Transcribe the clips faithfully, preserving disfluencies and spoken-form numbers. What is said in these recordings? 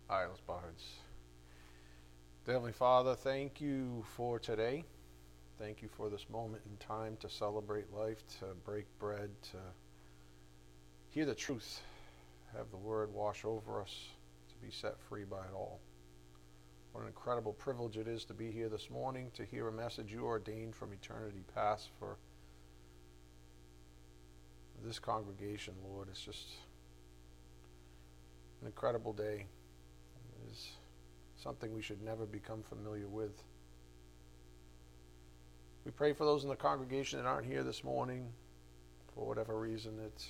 All right, let's bow our heads. Dear Heavenly Father, thank you for today. Thank you for this moment in time to celebrate life, to break bread, to hear the truth, have the word wash over us, to be set free by it all. What an incredible privilege it is to be here this morning, to hear a message you ordained from eternity past for this congregation, Lord. It's just an incredible day. It is something we should never become familiar with. We pray for those in the congregation that aren't here this morning, for whatever reason. It's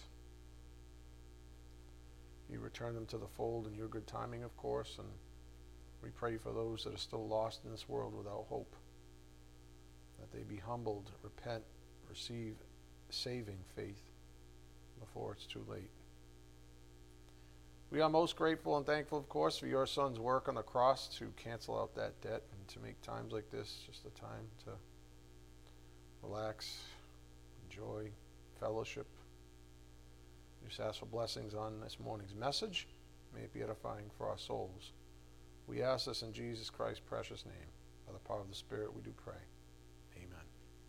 you return them to the fold in your good timing, of course, and we pray for those that are still lost in this world without hope, that they be humbled, repent, receive saving faith before it's too late. We are most grateful and thankful, of course, for your Son's work on the cross to cancel out that debt and to make times like this just a time to relax, enjoy, fellowship. We just ask for blessings on this morning's message. May it be edifying for our souls. We ask this in Jesus Christ's precious name. By the power of the Spirit, we do pray. Amen.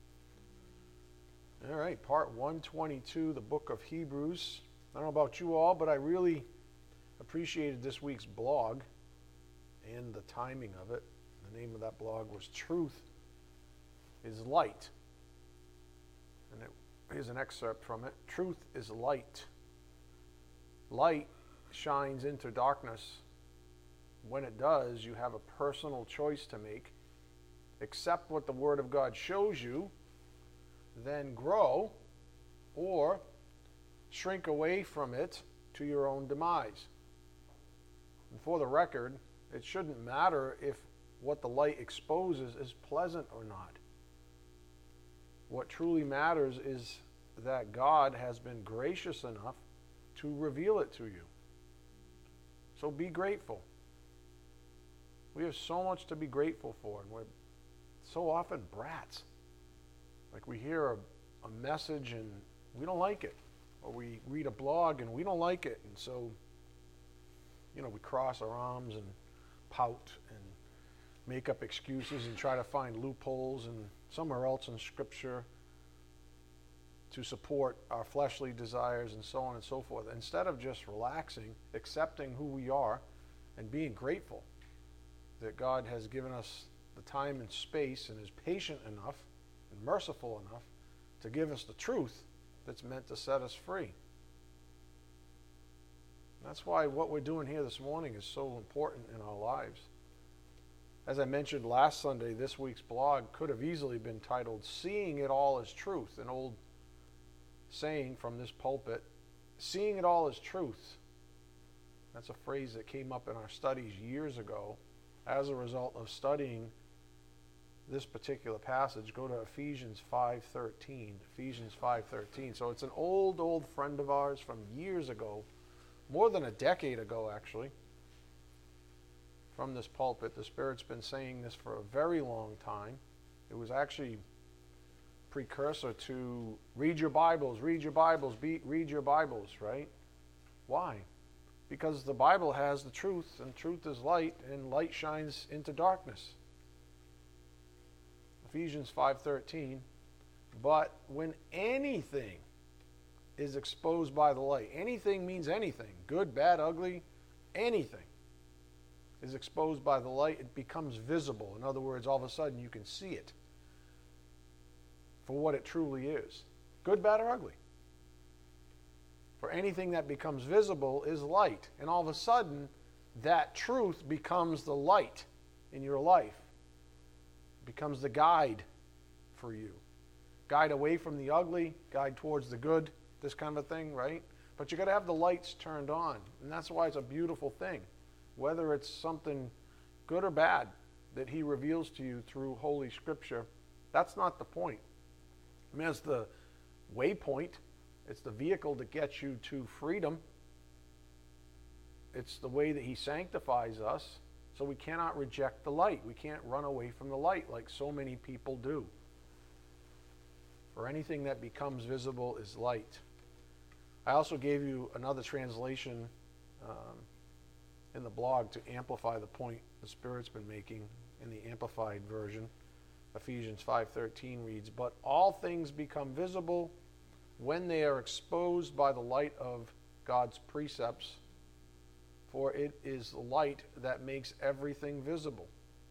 All right, part one twenty-two, the book of Hebrews. I don't know about you all, but I really appreciated this week's blog and the timing of it. The name of that blog was Truth is Light. And it, here's an excerpt from it. Truth is light. Light shines into darkness. When it does, you have a personal choice to make. Accept what the Word of God shows you, then grow, or shrink away from it to your own demise. And for the record, it shouldn't matter if what the light exposes is pleasant or not. What truly matters is that God has been gracious enough to reveal it to you. So be grateful. We have so much to be grateful for, and we're so often brats. Like we hear a, a message and we don't like it, or we read a blog and we don't like it, and so you know, we cross our arms and pout and make up excuses and try to find loopholes and somewhere else in Scripture to support our fleshly desires and so on and so forth, instead of just relaxing, accepting who we are, and being grateful that God has given us the time and space and is patient enough and merciful enough to give us the truth that's meant to set us free. That's why what we're doing here this morning is so important in our lives. As I mentioned last Sunday, this week's blog could have easily been titled, Seeing It All as Truth, an old saying from this pulpit. Seeing it all as truth. That's a phrase that came up in our studies years ago as a result of studying this particular passage. Go to Ephesians five thirteen. Ephesians five thirteen. So it's an old, old friend of ours from years ago. More than a decade ago, actually, from this pulpit. The Spirit's been saying this for a very long time. It was actually precursor to read your Bibles, read your Bibles, be, read your Bibles, right? Why? Because the Bible has the truth, and truth is light, and light shines into darkness. Ephesians five thirteen. But when anything is exposed by the light. Anything means anything. Good, bad, ugly, anything is exposed by the light. It becomes visible. In other words, all of a sudden you can see it for what it truly is. Good, bad, or ugly. For anything that becomes visible is light. And all of a sudden, that truth becomes the light in your life. It becomes the guide for you. Guide away from the ugly, guide towards the good. This kind of a thing, right? But you got to have the lights turned on. And that's why it's a beautiful thing. Whether it's something good or bad that he reveals to you through Holy Scripture, that's not the point. I mean, it's the waypoint. It's the vehicle that gets you to freedom. It's the way that he sanctifies us. So we cannot reject the light. We can't run away from the light like so many people do. For anything that becomes visible is light. I also gave you another translation um, in the blog to amplify the point the Spirit's been making in the Amplified version. Ephesians five thirteen reads, "But all things become visible when they are exposed by the light of God's precepts, for it is the light that makes everything visible."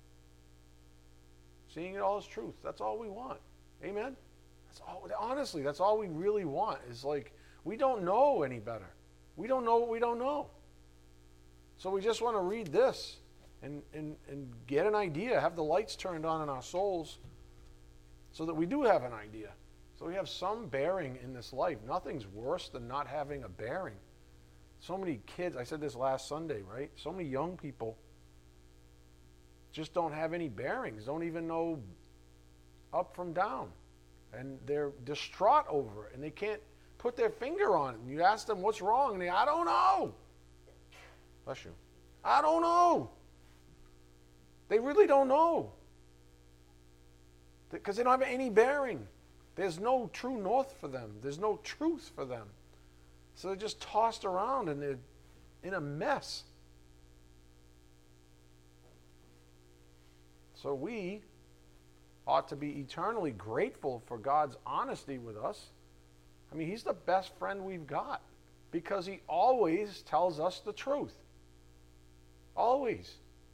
Seeing it all as truth. That's all we want. Amen? That's all. Honestly, that's all we really want. Is like, we don't know any better. We don't know what we don't know. So we just want to read this and, and, and get an idea, have the lights turned on in our souls so that we do have an idea. So we have some bearing in this life. Nothing's worse than not having a bearing. So many kids, I said this last Sunday, right? So many young people just don't have any bearings, don't even know up from down. And they're distraught over it, and they can't put their finger on it. And you ask them, what's wrong? And they, I don't know. Bless you. I don't know. They really don't know. Because they don't have any bearing. There's no true north for them. There's no truth for them. So they're just tossed around, and they're in a mess. So we ought to be eternally grateful for God's honesty with us. I mean, He's the best friend we've got because He always tells us the truth. Always.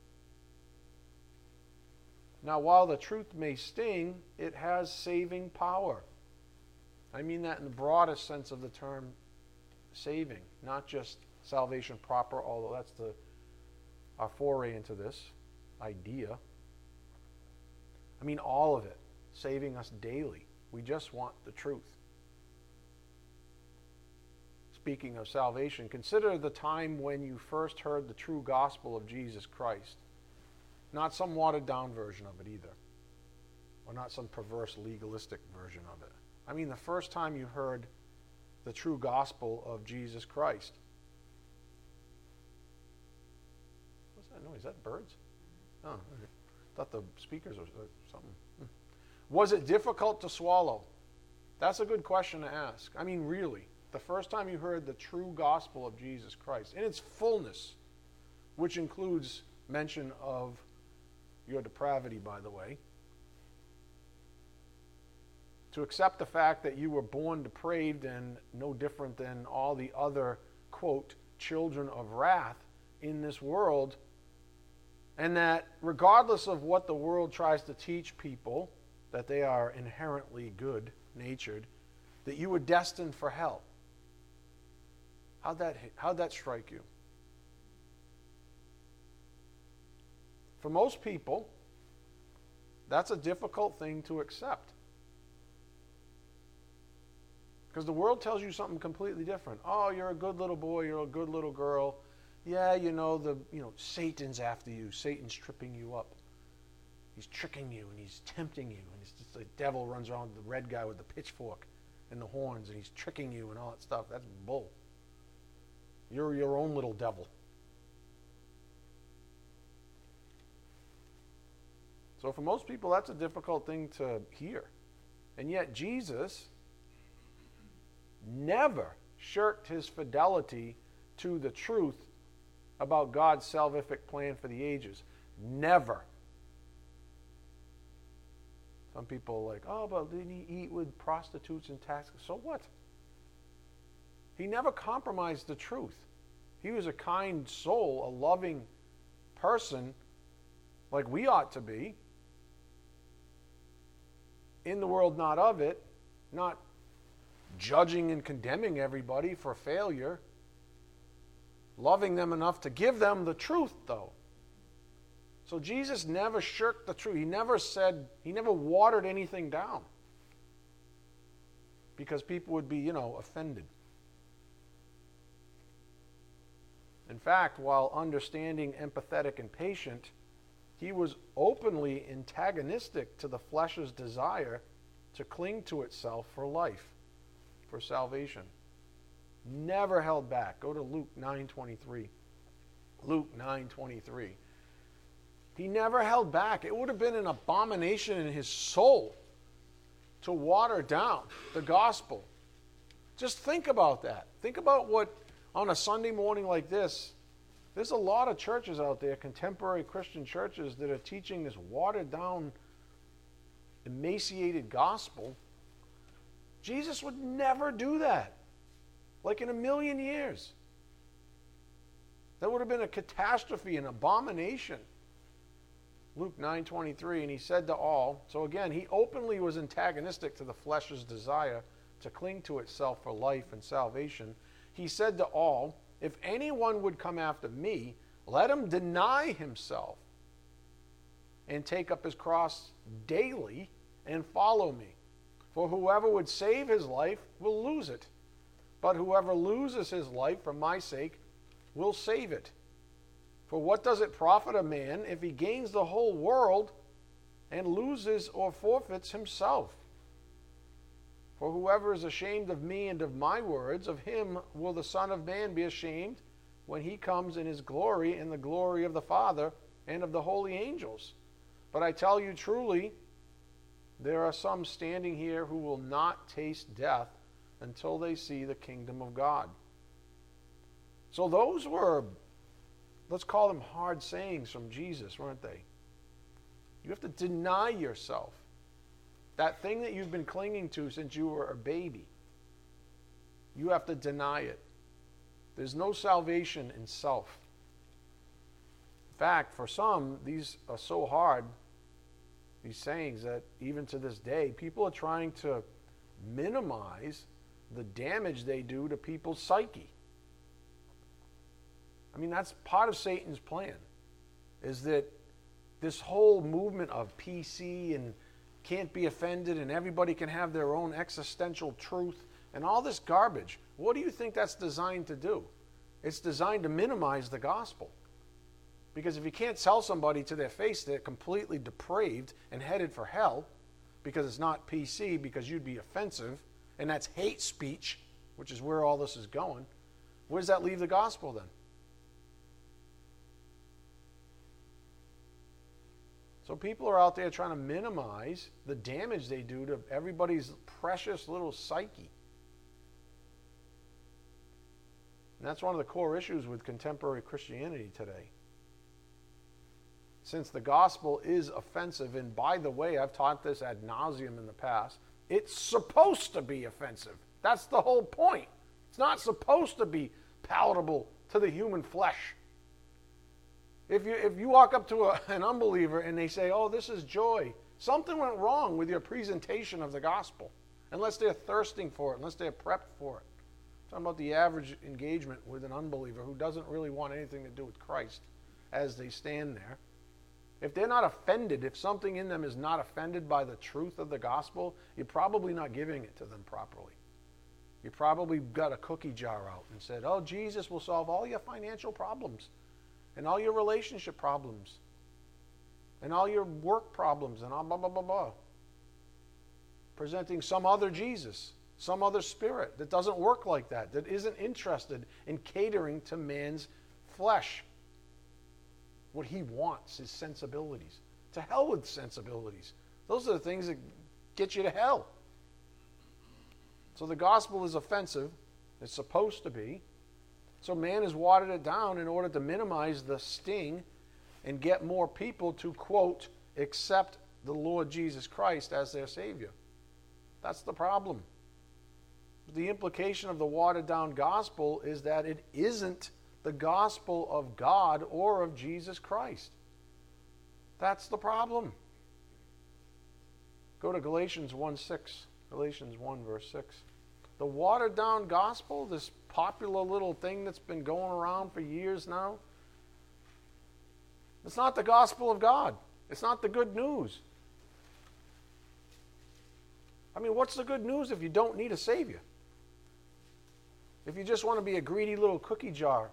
Now, while the truth may sting, it has saving power. I mean that in the broadest sense of the term saving, not just salvation proper, although that's the our foray into this idea. I mean all of it, saving us daily. We just want the truth. Speaking of salvation, consider the time when you first heard the true gospel of Jesus Christ. Not some watered-down version of it either, or not some perverse legalistic version of it. I mean the first time you heard the true gospel of Jesus Christ. What's that noise? Is that birds? Oh, okay. I thought the speakers were something. Was it difficult to swallow? That's a good question to ask. I mean, really, the first time you heard the true gospel of Jesus Christ, in its fullness, which includes mention of your depravity, by the way, to accept the fact that you were born depraved and no different than all the other, quote, children of wrath in this world, and that regardless of what the world tries to teach people, that they are inherently good-natured, that you were destined for hell. How'd that, how'd that strike you? For most people, that's a difficult thing to accept. Because the world tells you something completely different. Oh, you're a good little boy, you're a good little girl. Yeah, you know, the you know, Satan's after you. Satan's tripping you up. He's tricking you and he's tempting you. And it's just the devil runs around with the red guy with the pitchfork and the horns and he's tricking you and all that stuff. That's bull. You're your own little devil. So for most people, that's a difficult thing to hear. And yet Jesus never shirked his fidelity to the truth about God's salvific plan for the ages. Never. Some people are like, oh, but didn't he eat with prostitutes and tax? So what? He never compromised the truth. He was a kind soul, a loving person, like we ought to be. In the world, not of it. Not judging and condemning everybody for failure. Loving them enough to give them the truth, though. So Jesus never shirked the truth. He never said, he never watered anything down. Because people would be, you know, offended. In fact, while understanding, empathetic, and patient, he was openly antagonistic to the flesh's desire to cling to itself for life, for salvation. Never held back. Go to Luke nine twenty-three. Luke nine twenty-three. He never held back. It would have been an abomination in his soul to water down the gospel. Just think about that. Think about what, on a Sunday morning like this, There's a lot of churches out there, contemporary Christian churches, that are teaching this watered down, emaciated gospel. Jesus would never do that. Like in a million years. That would have been a catastrophe, an abomination. Luke nine twenty-three, and he said to all, so again, he openly was antagonistic to the flesh's desire to cling to itself for life and salvation. He said to all, if anyone would come after me, let him deny himself and take up his cross daily and follow me. For whoever would save his life will lose it. But whoever loses his life for my sake will save it. For what does it profit a man if he gains the whole world and loses or forfeits himself? For whoever is ashamed of me and of my words, of him will the Son of Man be ashamed when he comes in his glory and the glory of the Father and of the holy angels. But I tell you truly, there are some standing here who will not taste death until they see the kingdom of God. So those were, let's call them hard sayings from Jesus, weren't they? You have to deny yourself. That thing that you've been clinging to since you were a baby, you have to deny it. There's no salvation in self. In fact, for some, these are so hard, these sayings, that even to this day, people are trying to minimize the damage they do to people's psyche. I mean, that's part of Satan's plan, is that this whole movement of P C and can't be offended and everybody can have their own existential truth and all this garbage, what do you think that's designed to do? It's designed to minimize the gospel. Because if you can't tell somebody to their face they're completely depraved and headed for hell because it's not P C, because you'd be offensive, and that's hate speech, which is where all this is going, where does that leave the gospel then? So people are out there trying to minimize the damage they do to everybody's precious little psyche. And that's one of the core issues with contemporary Christianity today. Since the gospel is offensive, and by the way, I've taught this ad nauseum in the past, it's supposed to be offensive. That's the whole point. It's not supposed to be palatable to the human flesh. If you if you walk up to a, an unbeliever and they say, oh, this is joy, something went wrong with your presentation of the gospel, unless they're thirsting for it, unless they're prepped for it. I'm talking about the average engagement with an unbeliever who doesn't really want anything to do with Christ as they stand there. If they're not offended, if something in them is not offended by the truth of the gospel, you're probably not giving it to them properly. You probably got a cookie jar out and said, oh, Jesus will solve all your financial problems and all your relationship problems and all your work problems and all blah, blah, blah, blah. Presenting some other Jesus, some other spirit that doesn't work like that, that isn't interested in catering to man's flesh. What he wants is sensibilities. To hell with sensibilities. Those are the things that get you to hell. So the gospel is offensive. It's supposed to be. So man has watered it down in order to minimize the sting and get more people to, quote, accept the Lord Jesus Christ as their Savior. That's the problem. The implication of the watered down gospel is that it isn't the gospel of God or of Jesus Christ. That's the problem. Go to Galatians one six. Galatians one verse six. The watered down gospel, this popular little thing that's been going around for years now, it's not the gospel of God. It's not the good news. I mean, what's the good news if you don't need a Savior? If you just want to be a greedy little cookie jar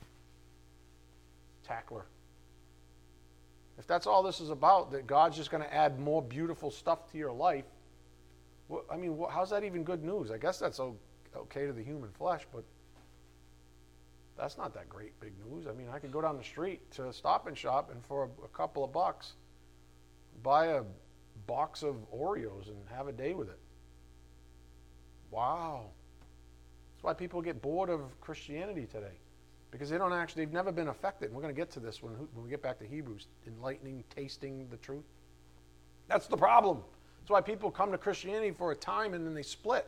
tackler. If that's all this is about, that God's just going to add more beautiful stuff to your life, well, I mean, how's that even good news? I guess that's okay to the human flesh, but that's not that great big news. I mean, I could go down the street to Stop and Shop and for a, a couple of bucks buy a box of Oreos and have a day with it. Wow. That's why people get bored of Christianity today. Because they don't actually, they've never been affected. And we're going to get to this when, when we get back to Hebrews, enlightening, tasting the truth. That's the problem. That's why people come to Christianity for a time and then they split.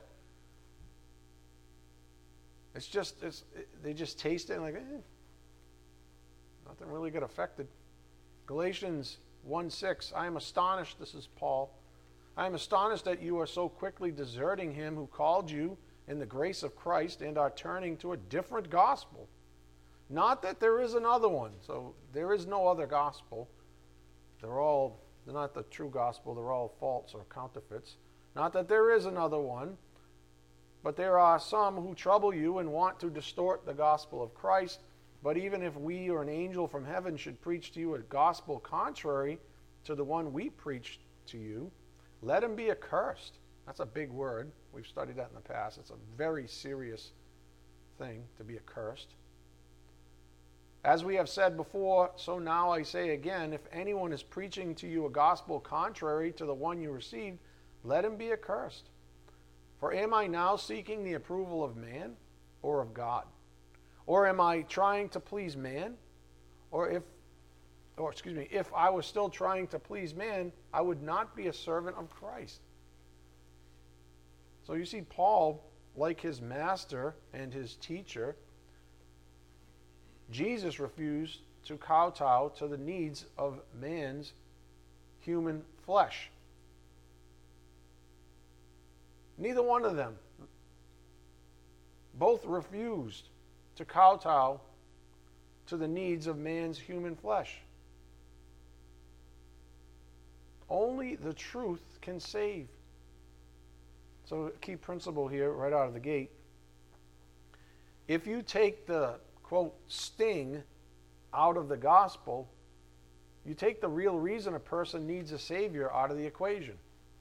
It's just, it's, they just taste it and like, eh, nothing really got affected. Galatians one six, I am astonished, this is Paul, I am astonished that you are so quickly deserting him who called you in the grace of Christ and are turning to a different gospel. Not that there is another one. So there is no other gospel. They're all, they're not the true gospel. They're all false or counterfeits. Not that there is another one, but there are some who trouble you and want to distort the gospel of Christ. But even if we or an angel from heaven should preach to you a gospel contrary to the one we preached to you, let him be accursed. That's a big word. We've studied that in the past. It's a very serious thing to be accursed. As we have said before, so now I say again, if anyone is preaching to you a gospel contrary to the one you received, let him be accursed. For am I now seeking the approval of man or of God? Or am I trying to please man? Or if, or excuse me, if I was still trying to please man, I would not be a servant of Christ. So you see, Paul, like his master and his teacher, Jesus refused to kowtow to the needs of man's human flesh. Neither one of them. Both refused to kowtow to the needs of man's human flesh. Only the truth can save. So a key principle here right out of the gate. If you take the quote, sting out of the gospel, you take the real reason a person needs a Savior out of the equation.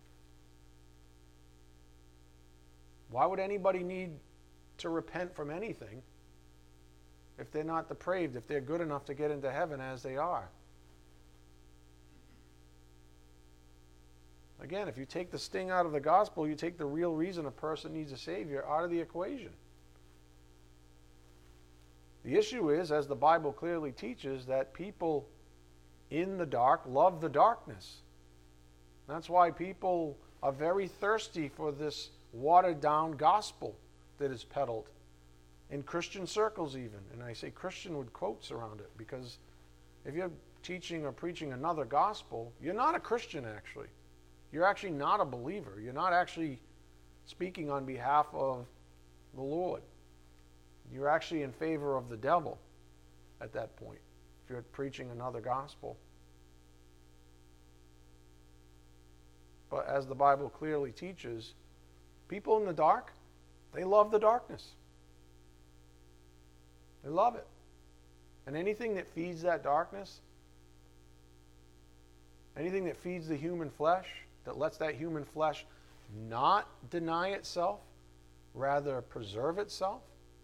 Why would anybody need to repent from anything if they're not depraved, if they're good enough to get into heaven as they are? Again, if you take the sting out of the gospel, you take the real reason a person needs a Savior out of the equation. The issue is, as the Bible clearly teaches, that people in the dark love the darkness. That's why people are very thirsty for this watered-down gospel that is peddled in Christian circles even. And I say Christian with quotes around it, because if you're teaching or preaching another gospel, you're not a Christian actually. You're actually not a believer. You're not actually speaking on behalf of the Lord. You're actually in favor of the devil at that point, if you're preaching another gospel. But as the Bible clearly teaches, people in the dark, they love the darkness. They love it. And anything that feeds that darkness, anything that feeds the human flesh, that lets that human flesh not deny itself, rather preserve itself,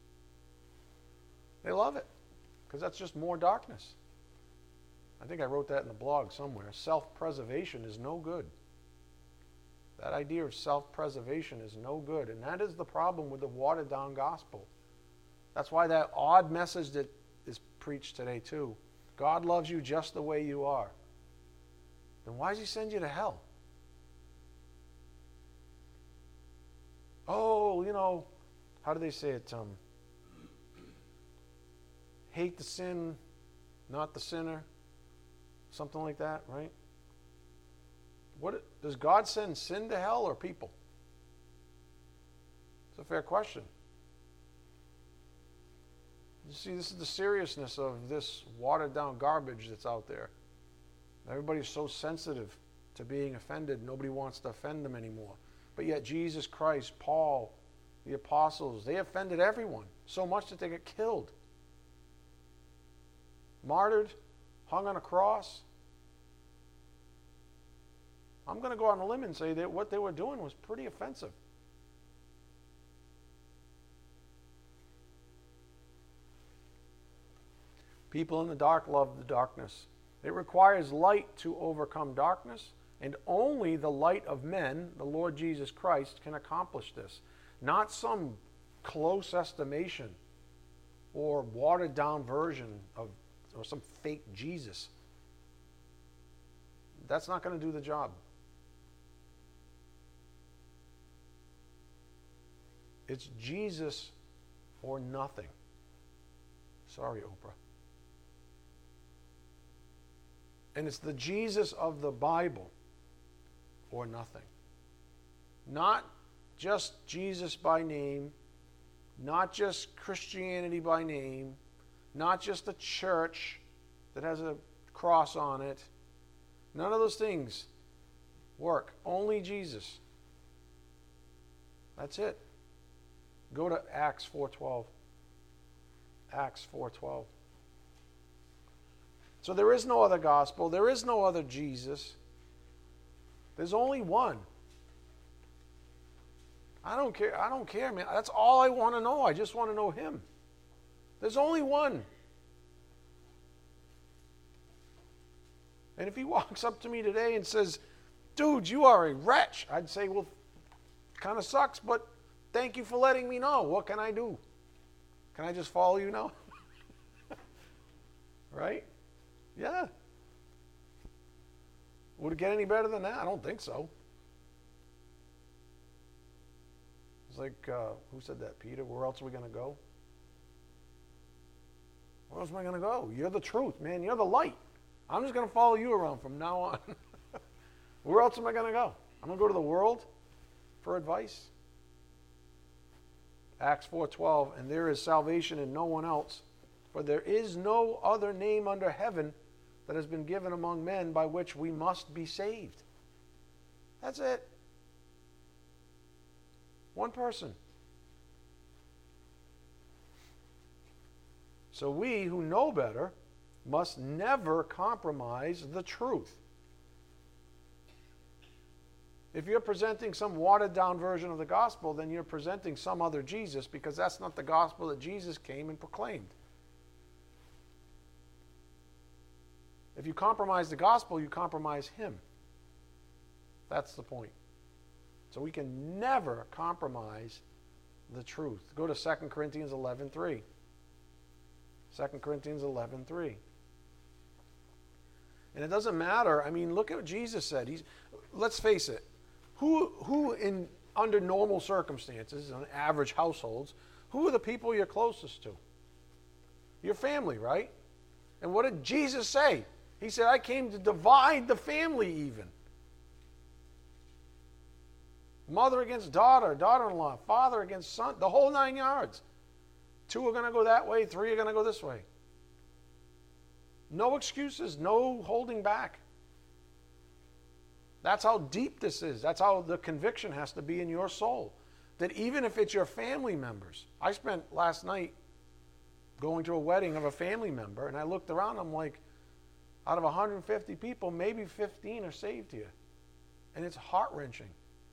they love it, because that's just more darkness. I think I wrote that in the blog somewhere. Self-preservation is no good. That idea of self-preservation is no good, and that is the problem with the watered-down gospel. That's why that odd message that is preached today too. God loves you just the way you are. Then why does he send you to hell? Oh, you know, how do they say it? Um, hate the sin, not the sinner. Something like that, right? What does God send sin to hell or people? It's a fair question. You see, this is the seriousness of this watered-down garbage that's out there. Everybody's so sensitive to being offended, nobody wants to offend them anymore. But yet Jesus Christ, Paul, the apostles, they offended everyone so much that they get killed. Martyred, hung on a cross. I'm going to go on a limb and say that what they were doing was pretty offensive. People in the dark love the darkness. It requires light to overcome darkness, and only the light of men, the Lord Jesus Christ, can accomplish this. Not some close estimation or watered down version of or some fake Jesus. That's not going to do the job. It's Jesus or nothing. Sorry, Oprah. And it's the Jesus of the Bible or nothing. Not just Jesus by name, not just Christianity by name, not just a church that has a cross on it. None of those things work. Only Jesus. That's it. Go to Acts four twelve. Acts four twelve. So there is no other gospel. There is no other Jesus. There's only one. I don't care. I don't care, man. That's all I want to know. I just want to know him. There's only one. And if he walks up to me today and says, dude, you are a wretch, I'd say, well, kind of sucks, but thank you for letting me know. What can I do? Can I just follow you now? Right? Yeah. Would it get any better than that? I don't think so. It's like, uh, who said that? Peter? Where else are we going to go? Where else am I going to go? You're the truth, man. You're the light. I'm just going to follow you around from now on. Where else am I going to go? I'm going to go to the world for advice? Acts four twelve, and there is salvation in no one else, for there is no other name under heaven that has been given among men by which we must be saved. That's it. One person. So we who know better must never compromise the truth. If you're presenting some watered down version of the gospel, then you're presenting some other Jesus, because that's not the gospel that Jesus came and proclaimed. If you compromise the gospel, you compromise him. That's the point. So we can never compromise the truth. Go to Second Corinthians eleven three. Second Corinthians eleven three. And it doesn't matter. I mean, look at what Jesus said. He's, let's face it. Who, who in under normal circumstances, in average households, who are the people you're closest to? Your family, right? And what did Jesus say? He said, I came to divide the family even. Mother against daughter, daughter-in-law, father against son, the whole nine yards. Two are going to go that way, three are going to go this way. No excuses, no holding back. That's how deep this is. That's how the conviction has to be in your soul. That even if it's your family members. I spent last night going to a wedding of a family member, and I looked around, I'm like, out of one hundred fifty people, maybe fifteen are saved here. And it's heart-wrenching.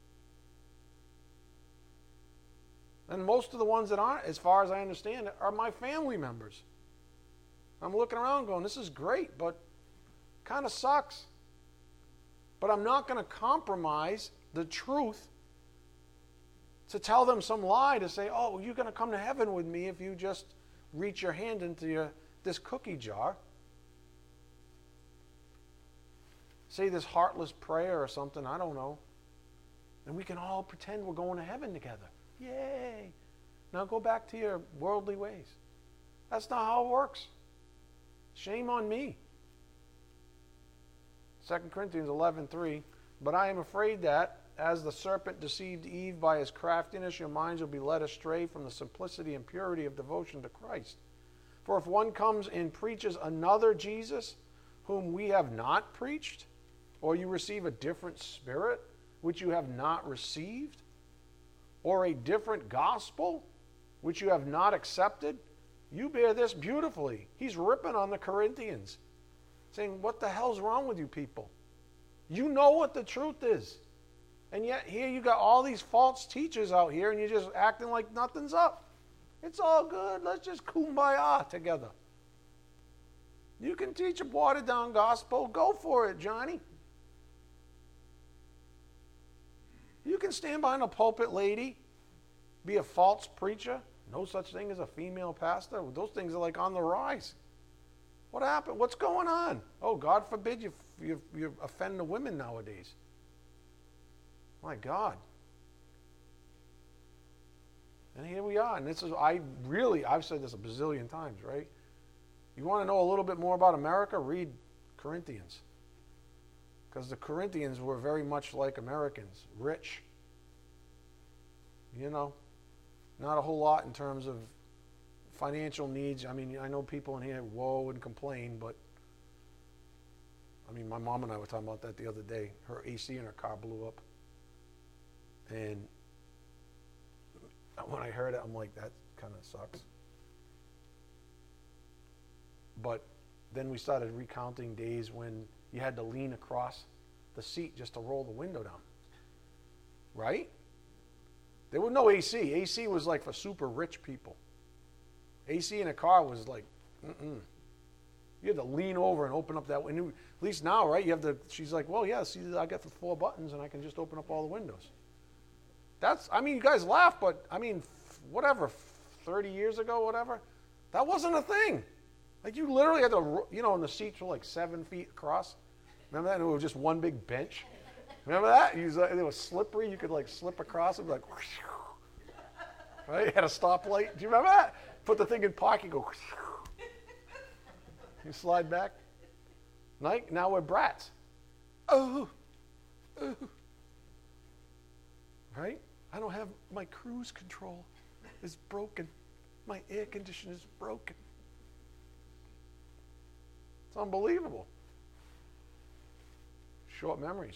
And most of the ones that aren't, as far as I understand it, are my family members. I'm looking around going, this is great, but kind of sucks. But I'm not going to compromise the truth to tell them some lie to say, oh, well, you're going to come to heaven with me if you just reach your hand into your, this cookie jar. Say this heartless prayer or something, I don't know. And we can all pretend we're going to heaven together. Yay! Now go back to your worldly ways. That's not how it works. Shame on me. Second Corinthians eleven three. But I am afraid that, as the serpent deceived Eve by his craftiness, your minds will be led astray from the simplicity and purity of devotion to Christ. For if one comes and preaches another Jesus, whom we have not preached, or you receive a different spirit, which you have not received, or a different gospel, which you have not accepted, you bear this beautifully. He's ripping on the Corinthians, saying, what the hell's wrong with you people? You know what the truth is. And yet here you got all these false teachers out here, and you're just acting like nothing's up. It's all good. Let's just kumbaya together. You can teach a watered down gospel. Go for it, Johnny. You can stand behind a pulpit lady, be a false preacher, No such thing as a female pastor. Those things are like on the rise. What happened? What's going on? Oh, God forbid you, you, you offend the women nowadays. My God. And here we are. And this is, I really, I've said this a bazillion times, right? You want to know a little bit more about America? Read Corinthians. Because the Corinthians were very much like Americans, rich. You know, not a whole lot in terms of financial needs. I mean, I know people in here woe and complain, but I mean, my mom and I were talking about that the other day. Her A C in her car blew up. And when I heard it, I'm like, that kind of sucks. But then we started recounting days when you had to lean across the seat just to roll the window down. Right? There was no A C. A C was like for super rich people. A C in a car was like, mm-mm. You had to lean over and open up that window. At least now, right? You have the. She's like, well, yeah, see, I got the four buttons and I can just open up all the windows. That's, I mean, you guys laugh, but I mean, whatever, thirty years ago, whatever, that wasn't a thing. Like you literally had to, you know, and the seats were like seven feet across. Remember that? And it was just one big bench. Remember that? You was, like, it was slippery. You could like slip across it, like, right? You had a stoplight. Do you remember that? Put the thing in pocket, go. You slide back. Like, now we're brats. Oh, oh. Right? I don't have, my cruise control is broken. My air conditioner is broken. It's unbelievable. Short memories.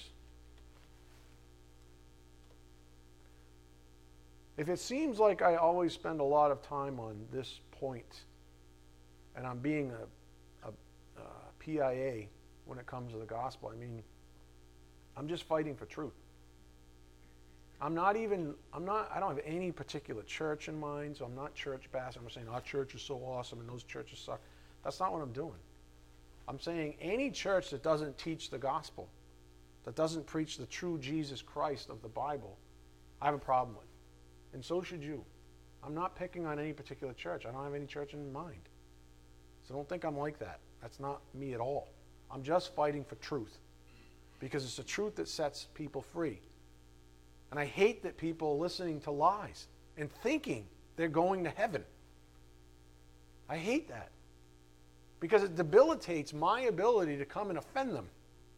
If it seems like I always spend a lot of time on this point, and I'm being a, a, a P I A when it comes to the gospel, I mean, I'm just fighting for truth. I'm not even, I'm not, I don't have any particular church in mind, so I'm not church bashing. I'm saying our church is so awesome and those churches suck. That's not what I'm doing. I'm saying any church that doesn't teach the gospel, that doesn't preach the true Jesus Christ of the Bible, I have a problem with. And so should you. I'm not picking on any particular church. I don't have any church in mind. So don't think I'm like that. That's not me at all. I'm just fighting for truth. Because it's the truth that sets people free. And I hate that people are listening to lies and thinking they're going to heaven. I hate that. Because it debilitates my ability to come and offend them.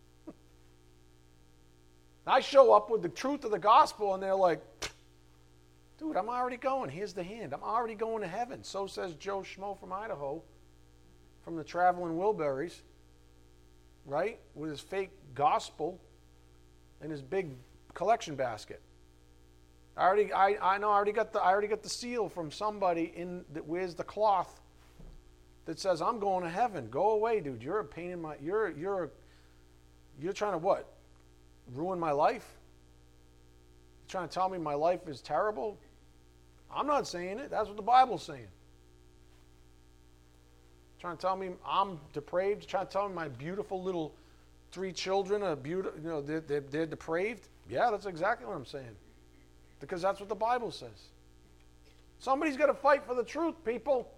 I show up with the truth of the gospel and they're like, dude, I'm already going. Here's the hand. I'm already going to heaven. So says Joe Schmo from Idaho, from the Traveling Wilburys, right? With his fake gospel and his big collection basket. I already, I, I know, I already got the, I already got the seal from somebody in that wears the cloth that says, "I'm going to heaven." Go away, dude. You're a pain in my. You're, you're, you're trying to what? Ruin my life? You're trying to tell me my life is terrible? I'm not saying it. That's what the Bible's saying. Trying to tell me I'm depraved. Trying to tell me my beautiful little three children are beautiful. You know, they're, they're, they're depraved. Yeah, that's exactly what I'm saying. Because that's what the Bible says. Somebody's got to fight for the truth, people.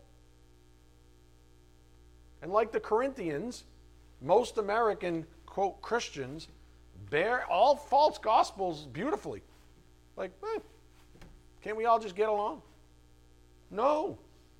And like the Corinthians, most American, quote, Christians bear all false gospels beautifully. Like, eh, can't we all just get along? No.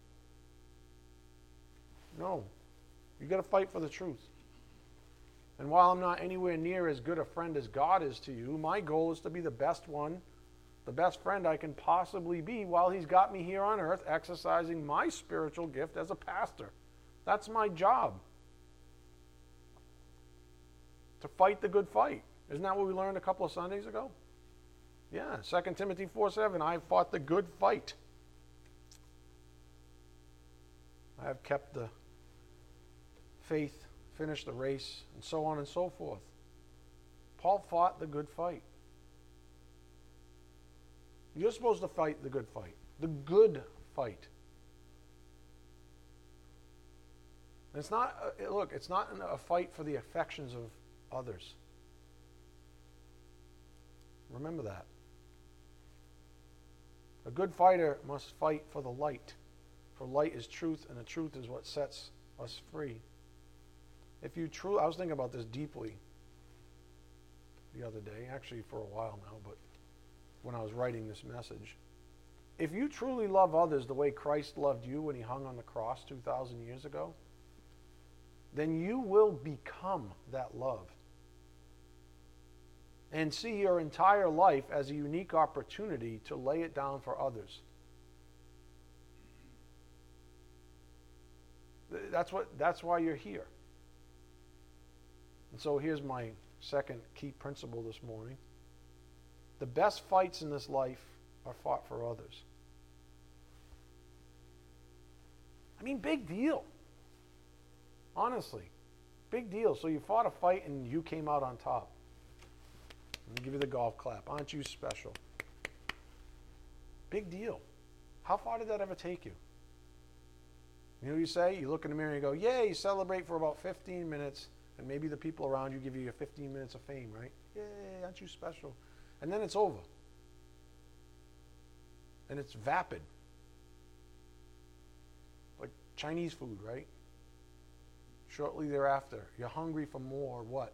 No. You got to fight for the truth. And while I'm not anywhere near as good a friend as God is to you, my goal is to be the best one, the best friend I can possibly be while He's got me here on earth exercising my spiritual gift as a pastor. That's my job. To fight the good fight. Isn't that what we learned a couple of Sundays ago? Yeah, Second Timothy four seven, I fought the good fight. I have kept the faith, finished the race, and so on and so forth. Paul fought the good fight. You're supposed to fight the good fight. The good fight. It's not, uh, look, it's not a fight for the affections of others. Remember that. A good fighter must fight for the light, for light is truth, and the truth is what sets us free. If you truly, I was thinking about this deeply the other day, actually for a while now, but when I was writing this message. If you truly love others the way Christ loved you when he hung on the cross two thousand years ago, then you will become that love and see your entire life as a unique opportunity to lay it down for others. That's what, that's why you're here. And so here's my second key principle this morning. The best fights in this life are fought for others. I mean, big deal. Honestly, big deal. So you fought a fight and you came out on top. Let me give you the golf clap. Aren't you special? Big deal. How far did that ever take you? You know what you say? You look in the mirror and you go, yay, you celebrate for about fifteen minutes, and maybe the people around you give you your fifteen minutes of fame, right? Yay, aren't you special? And then it's over. And it's vapid. Like Chinese food, right? Shortly thereafter, you're hungry for more, what?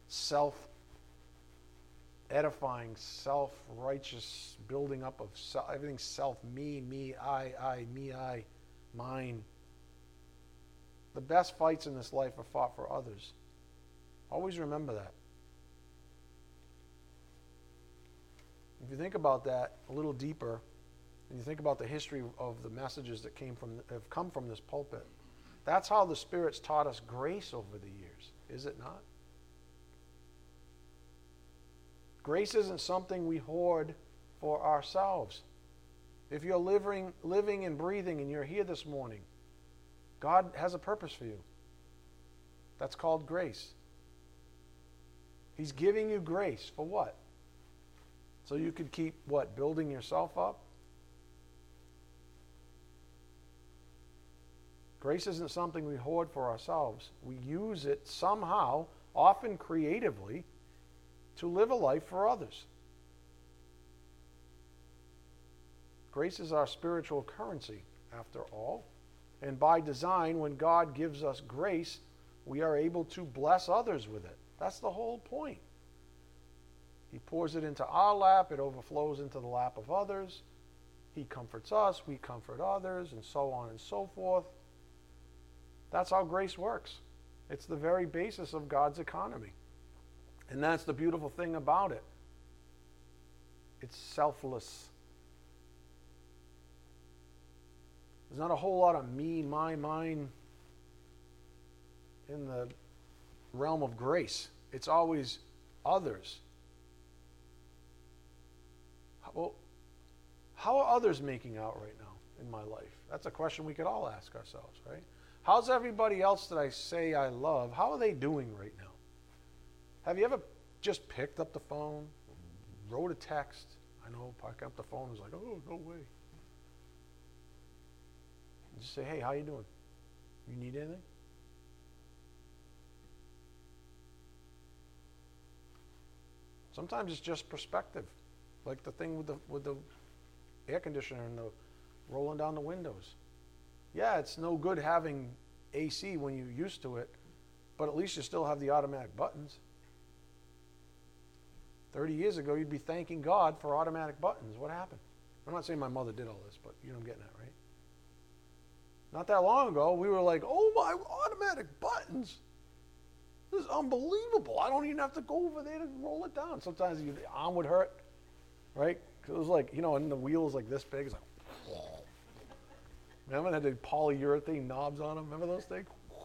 Self-edifying, self-righteous building up of self, everything self, me, me, I, I, me, I, mine. The best fights in this life are fought for others. Always remember that. If you think about that a little deeper, and you think about the history of the messages that came from have come from this pulpit, that's how the Spirit's taught us grace over the years, is it not? Grace isn't something we hoard for ourselves. If you're living, living and breathing and you're here this morning, God has a purpose for you. That's called grace. He's giving you grace for what? So you could keep, what, building yourself up? Grace isn't something we hoard for ourselves. We use it somehow, often creatively, to live a life for others. Grace is our spiritual currency, after all. And by design, when God gives us grace, we are able to bless others with it. That's the whole point. He pours it into our lap, it overflows into the lap of others. He comforts us, we comfort others, and so on and so forth. That's how grace works. It's the very basis of God's economy. And that's the beautiful thing about it. It's selfless. There's not a whole lot of me, my, mine in the realm of grace. It's always others. Well, how are others making out right now in my life? That's a question we could all ask ourselves, right? How's everybody else that I say I love, how are they doing right now? Have you ever just picked up the phone, wrote a text? I know, picking up the phone was like, oh, no way. And just say, hey, how you doing? You need anything? Sometimes it's just perspective. Like the thing with the with the air conditioner and the rolling down the windows. Yeah, it's no good having A C when you're used to it, but at least you still have the automatic buttons. thirty years ago, you'd be thanking God for automatic buttons. What happened? I'm not saying my mother did all this, but you know what I'm getting at, right? Not that long ago, we were like, oh my, automatic buttons. This is unbelievable. I don't even have to go over there to roll it down. Sometimes the arm would hurt, right? Because it was like, you know, and the wheel was like this big. It's like, remember they had the polyurethane knobs on them? Remember those things?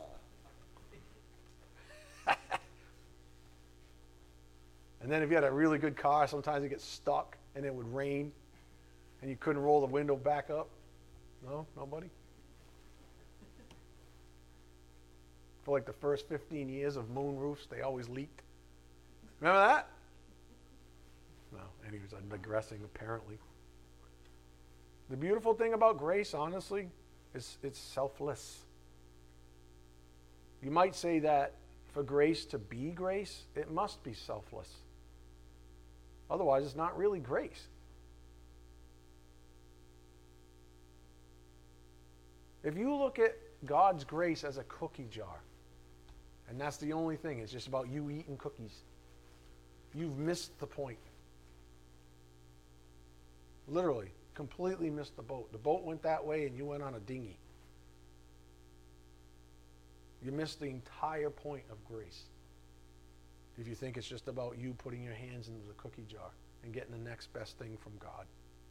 And then if you had a really good car, sometimes it gets stuck and it would rain and you couldn't roll the window back up. No? Nobody? For like the first fifteen years of moon roofs, they always leaked. Remember that? No, anyways, I'm digressing apparently. The beautiful thing about grace, honestly, is it's selfless. You might say that for grace to be grace, it must be selfless. Otherwise, it's not really grace. If you look at God's grace as a cookie jar, and that's the only thing, it's just about you eating cookies, you've missed the point. Literally, completely missed the boat. The boat went that way and you went on a dinghy. You missed the entire point of grace if you think it's just about you putting your hands into the cookie jar and getting the next best thing from God.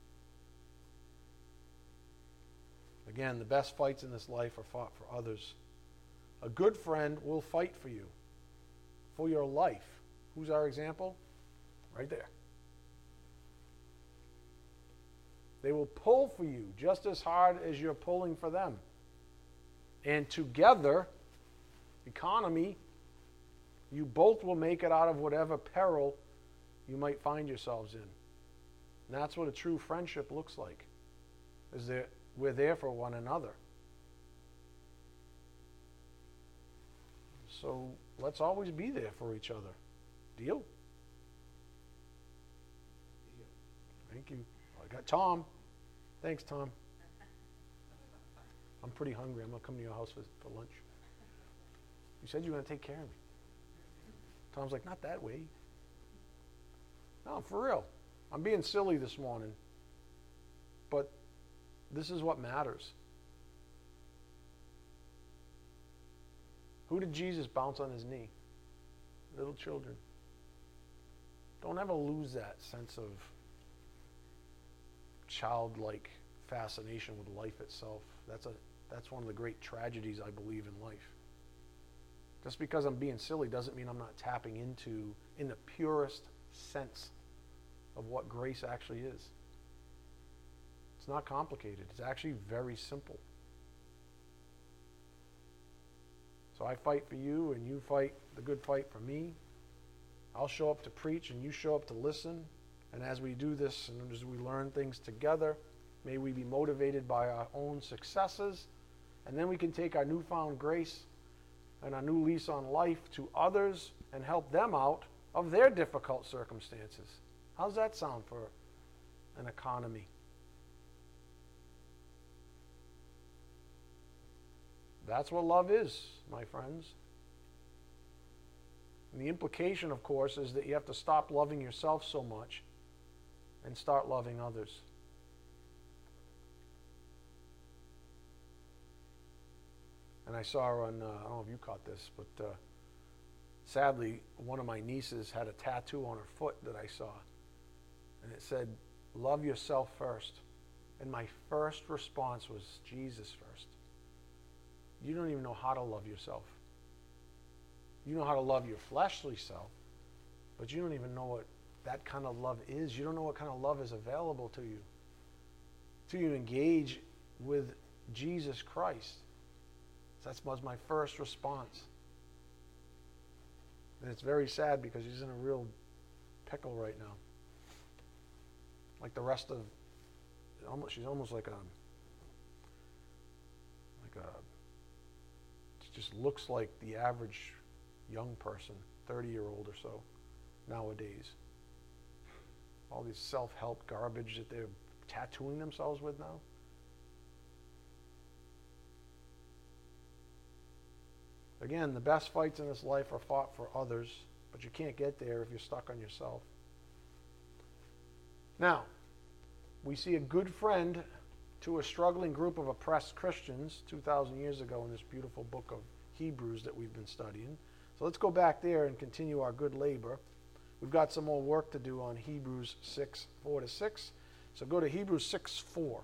Again, the best fights in this life are fought for others. A good friend will fight for you, for your life. Who's our example? Right there. They will pull for you just as hard as you're pulling for them. And together, economy, you both will make it out of whatever peril you might find yourselves in. And that's what a true friendship looks like, is that we're there for one another. So let's always be there for each other. Deal? Thank you. I got Tom. Thanks, Tom. I'm pretty hungry. I'm going to come to your house for, for lunch. You said you were going to take care of me. Tom's like, not that way. No, for real. I'm being silly this morning. But this is what matters. Who did Jesus bounce on his knee? Little children. Don't ever lose that sense of childlike fascination with life itself. That's a that's one of the great tragedies, I believe, in life. Just because I'm being silly doesn't mean I'm not tapping into, in the purest sense of what grace actually is. It's not complicated. It's actually very simple. So I fight for you, and you fight the good fight for me. I'll show up to preach, and you show up to listen. And as we do this, and as we learn things together, may we be motivated by our own successes, and then we can take our newfound grace and our new lease on life to others and help them out of their difficult circumstances. How's that sound for an economy? That's what love is, my friends. And the implication, of course, is that you have to stop loving yourself so much and start loving others. And I saw on, uh, I don't know if you caught this, but uh, sadly, one of my nieces had a tattoo on her foot that I saw. And it said, love yourself first. And my first response was, Jesus first. You don't even know how to love yourself. You know how to love your fleshly self, but you don't even know what that kind of love is. You don't know what kind of love is available to you. Till you engage with Jesus Christ. That was my first response. And it's very sad because she's in a real pickle right now. Like the rest of, almost, she's almost like a, like a, she just looks like the average young person, thirty-year-old or so, nowadays. All this self-help garbage that they're tattooing themselves with now. Again, the best fights in this life are fought for others, but you can't get there if you're stuck on yourself. Now, we see a good friend to a struggling group of oppressed Christians two thousand years ago in this beautiful book of Hebrews that we've been studying. So let's go back there and continue our good labor. We've got some more work to do on Hebrews six, four to six. So go to Hebrews six, four.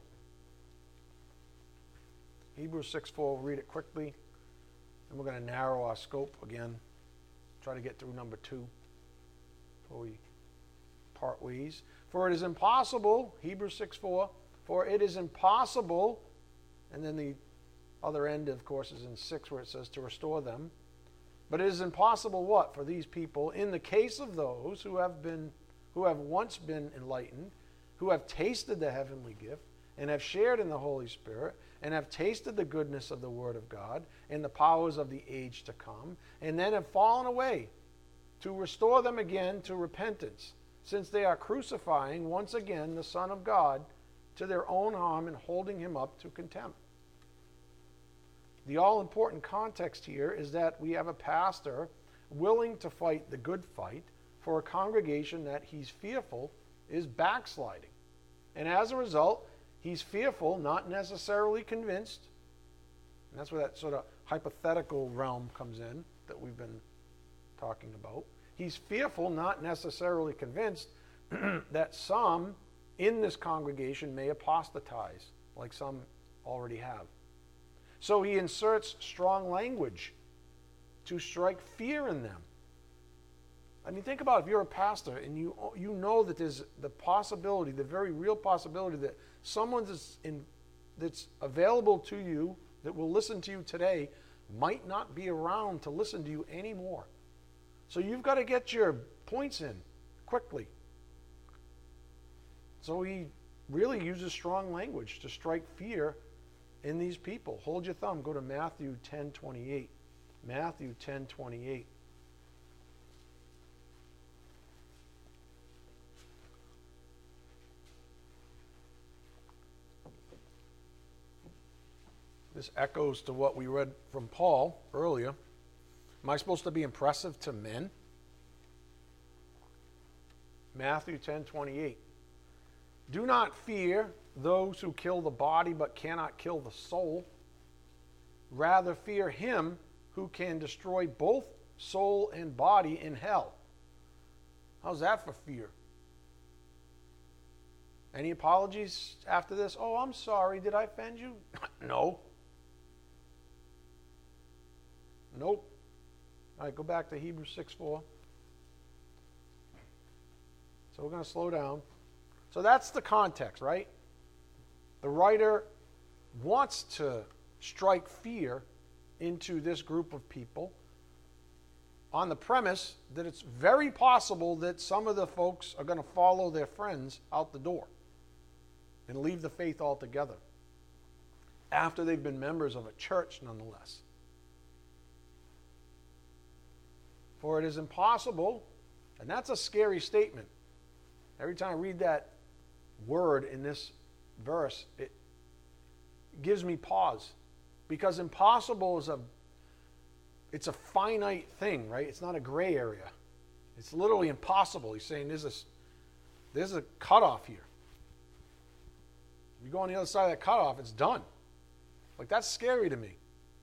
Hebrews six, four, we'll read it quickly. And we're going to narrow our scope again. Try to get through number two before we part ways. For it is impossible, Hebrews six, four, for it is impossible, and then the other end, of course, is in six where it says to restore them. But it is impossible what? For these people, in the case of those who have been, who have once been enlightened, who have tasted the heavenly gift, and have shared in the Holy Spirit, and have tasted the goodness of the Word of God, and the powers of the age to come, and then have fallen away, to restore them again to repentance, since they are crucifying once again the Son of God to their own harm and holding him up to contempt. The all-important context here is that we have a pastor willing to fight the good fight for a congregation that he's fearful is backsliding. And as a result, he's fearful, not necessarily convinced. And that's where that sort of hypothetical realm comes in that we've been talking about. He's fearful, not necessarily convinced, that some in this congregation may apostatize, like some already have. So he inserts strong language to strike fear in them. I mean, think about if you're a pastor and you you know that there's the possibility, the very real possibility that someone that's, in, that's available to you, that will listen to you today, might not be around to listen to you anymore. So you've got to get your points in quickly. So he really uses strong language to strike fear in these people. Hold your thumb. Go to Matthew ten twenty-eight. Matthew ten twenty-eight. This echoes to what we read from Paul earlier. Am I supposed to be impressive to men? Matthew ten twenty-eight. Do not fear those who kill the body but cannot kill the soul. Rather fear him who can destroy both soul and body in hell. How's that for fear? Any apologies after this? Oh, I'm sorry. Did I offend you? No. Nope. All right, go back to Hebrews six four. So we're going to slow down. So that's the context, right? The writer wants to strike fear into this group of people on the premise that it's very possible that some of the folks are going to follow their friends out the door and leave the faith altogether after they've been members of a church nonetheless. For it is impossible, and that's a scary statement. Every time I read that word in this verse, it gives me pause. Because impossible is a, it's a finite thing, right? It's not a gray area. It's literally impossible. He's saying there's a, there's a cutoff here. You go on the other side of that cutoff, it's done. Like, that's scary to me.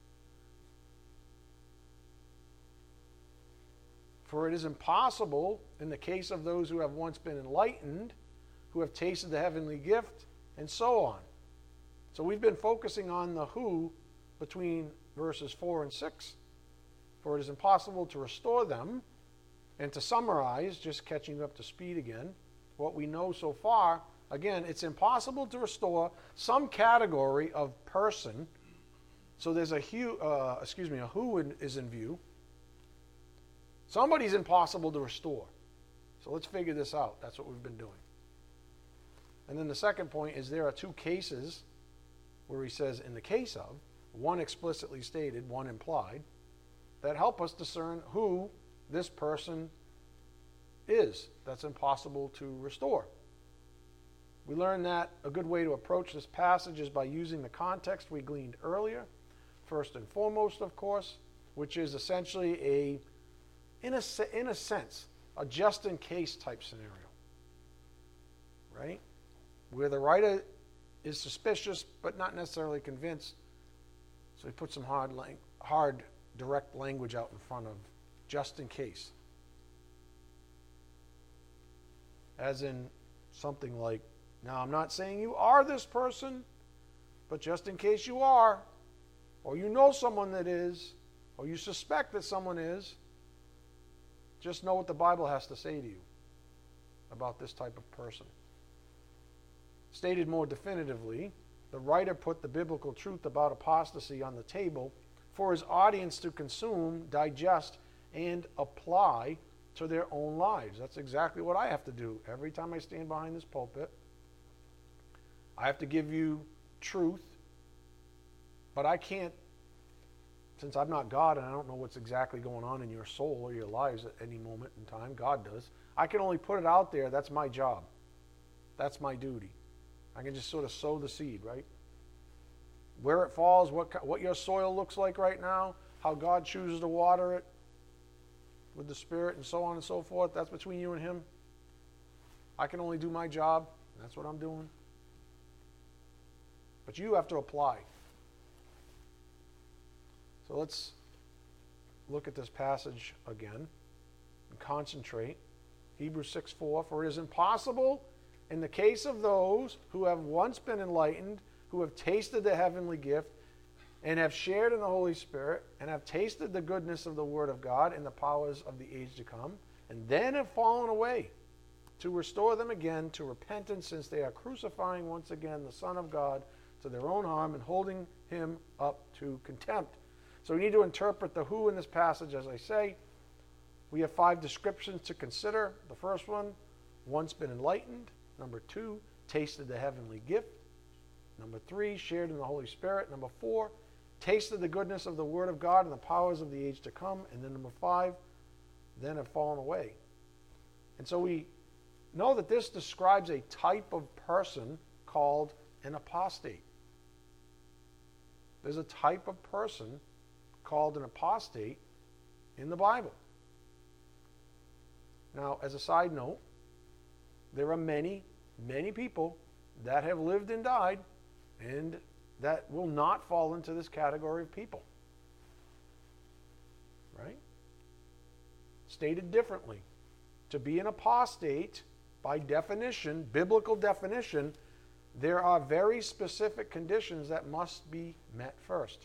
For it is impossible, in the case of those who have once been enlightened, who have tasted the heavenly gift, and so on. So we've been focusing on the who between verses four and six. For it is impossible to restore them. And to summarize, just catching up to speed again, what we know so far, again, it's impossible to restore some category of person. So there's a who, uh, excuse me, a who in, is in view. Somebody's impossible to restore. So let's figure this out. That's what we've been doing. And then the second point is there are two cases where he says, in the case of, one explicitly stated, one implied, that help us discern who this person is that's impossible to restore. We learned that a good way to approach this passage is by using the context we gleaned earlier, first and foremost, of course, which is essentially a, in a, in a sense, a just-in-case type scenario, right? Where the writer is suspicious but not necessarily convinced, so he puts some hard, lang- hard, direct language out in front of just in case. As in something like, now I'm not saying you are this person, but just in case you are, or you know someone that is, or you suspect that someone is, just know what the Bible has to say to you about this type of person. Stated more definitively, the writer put the biblical truth about apostasy on the table for his audience to consume, digest, and apply to their own lives. That's exactly what I have to do every time I stand behind this pulpit. I have to give you truth, but I can't, since I'm not God and I don't know what's exactly going on in your soul or your lives at any moment in time, God does. I can only put it out there. That's my job. That's my duty. I can just sort of sow the seed, right? where it falls, what, what your soil looks like right now, how God chooses to water it with the Spirit and so on and so forth. That's between you and him. I can only do my job. That's what I'm doing. But you have to apply. So let's look at this passage again and concentrate. Hebrews six four, for it is impossible in the case of those who have once been enlightened, who have tasted the heavenly gift, and have shared in the Holy Spirit, and have tasted the goodness of the Word of God and the powers of the age to come, and then have fallen away, to restore them again to repentance, since they are crucifying once again the Son of God to their own harm and holding him up to contempt. So we need to interpret the who in this passage, as I say. We have five descriptions to consider. The first one, once been enlightened. Number two, tasted the heavenly gift. Number three, shared in the Holy Spirit. Number four, tasted the goodness of the Word of God and the powers of the age to come. And then number five, then have fallen away. And so we know that this describes a type of person called an apostate. There's a type of person called an apostate in the Bible. Now, as a side note, there are many, many people that have lived and died and that will not fall into this category of people. Right? Stated differently, to be an apostate, by definition, biblical definition, there are very specific conditions that must be met first.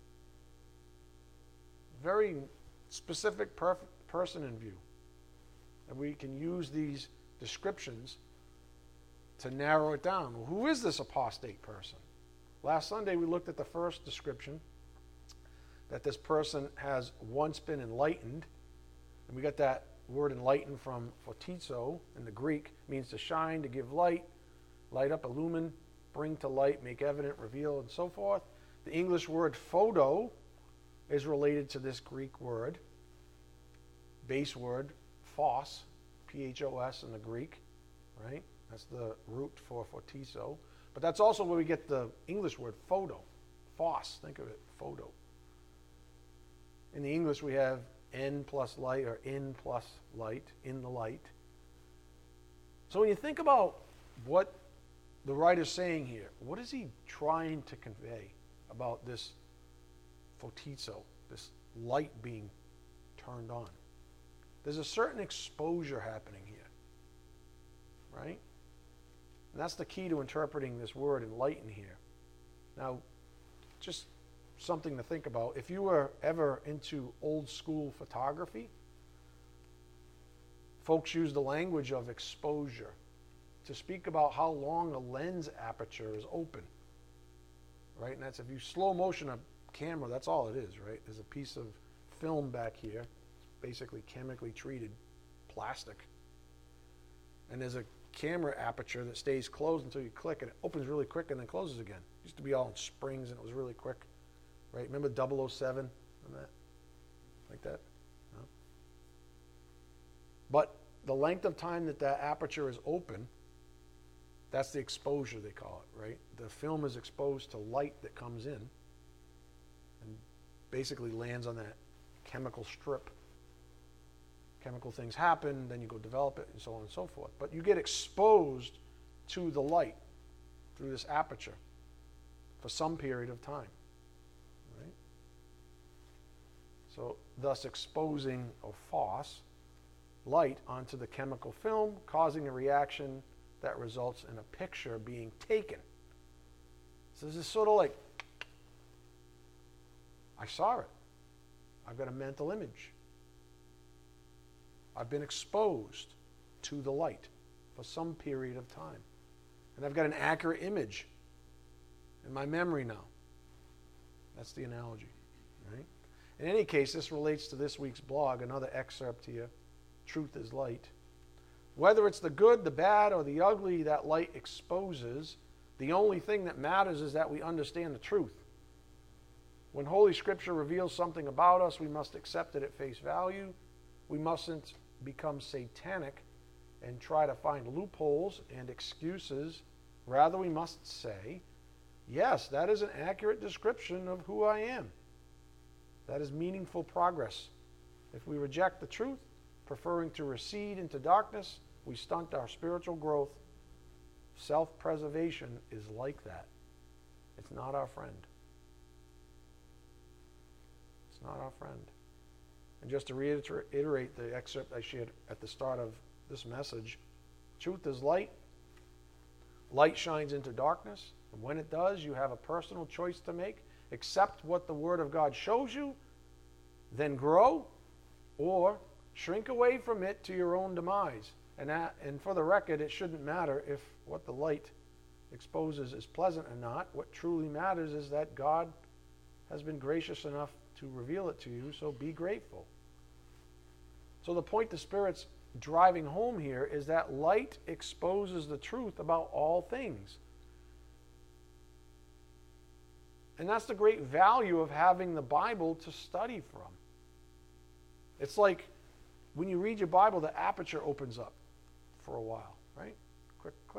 Very specific per- person in view. And we can use these descriptions to narrow it down. Well, who is this apostate person? Last Sunday we looked at the first description, that this person has once been enlightened. And we got that word enlightened from photizo in the Greek. It means to shine, to give light, light up, illumine, bring to light, make evident, reveal, and so forth. The English word photo is related to this Greek word, base word, phos, P H O S in the Greek, right? That's the root for photizo. But that's also where we get the English word photo, phos, think of it, photo. In the English we have N plus light, or in plus light, in the light. So when you think about what the writer's saying here, what is he trying to convey about this photizo, this light being turned on? There's a certain exposure happening here, right? And that's the key to interpreting this word enlighten here. Now, just something to think about. If you were ever into old school photography, folks use the language of exposure to speak about how long a lens aperture is open, right? And that's, if you slow motion a camera, that's all it is, right? There's a piece of film back here. It's basically chemically treated plastic. And there's a camera aperture that stays closed until you click, and it opens really quick and then closes again. It used to be all in springs and it was really quick, right? Remember double oh seven and that? Like that? No? But the length of time that that aperture is open, that's the exposure, they call it, right? The film is exposed to light that comes in and basically lands on that chemical strip. Chemical things happen, then you go develop it, and so on and so forth. But you get exposed to the light through this aperture for some period of time, right? So thus exposing, or phos, light onto the chemical film, causing a reaction that results in a picture being taken. So this is sort of like, I saw it. I've got a mental image. I've been exposed to the light for some period of time. And I've got an accurate image in my memory now. That's the analogy, right? In any case, this relates to this week's blog, another excerpt here, Truth is Light. Whether it's the good, the bad, or the ugly that light exposes, the only thing that matters is that we understand the truth. When Holy Scripture reveals something about us, we must accept it at face value. We mustn't become satanic and try to find loopholes and excuses. Rather, we must say, Yes, that is an accurate description of who I am. That is meaningful progress. If we reject the truth, preferring to recede into darkness, we stunt our spiritual growth. Self-preservation is like that. It's not our friend. It's not our friend. And just to reiterate the excerpt I shared at the start of this message, truth is light. Light shines into darkness. And when it does, you have a personal choice to make. Accept what the Word of God shows you, then grow, or shrink away from it to your own demise. And, that, and for the record, it shouldn't matter if what the light exposes is pleasant or not. What truly matters is that God has been gracious enough to reveal it to you, so be grateful. So the point the Spirit's driving home here is that light exposes the truth about all things. And that's the great value of having the Bible to study from. It's like when you read your Bible, the aperture opens up for a while, right? Click, click.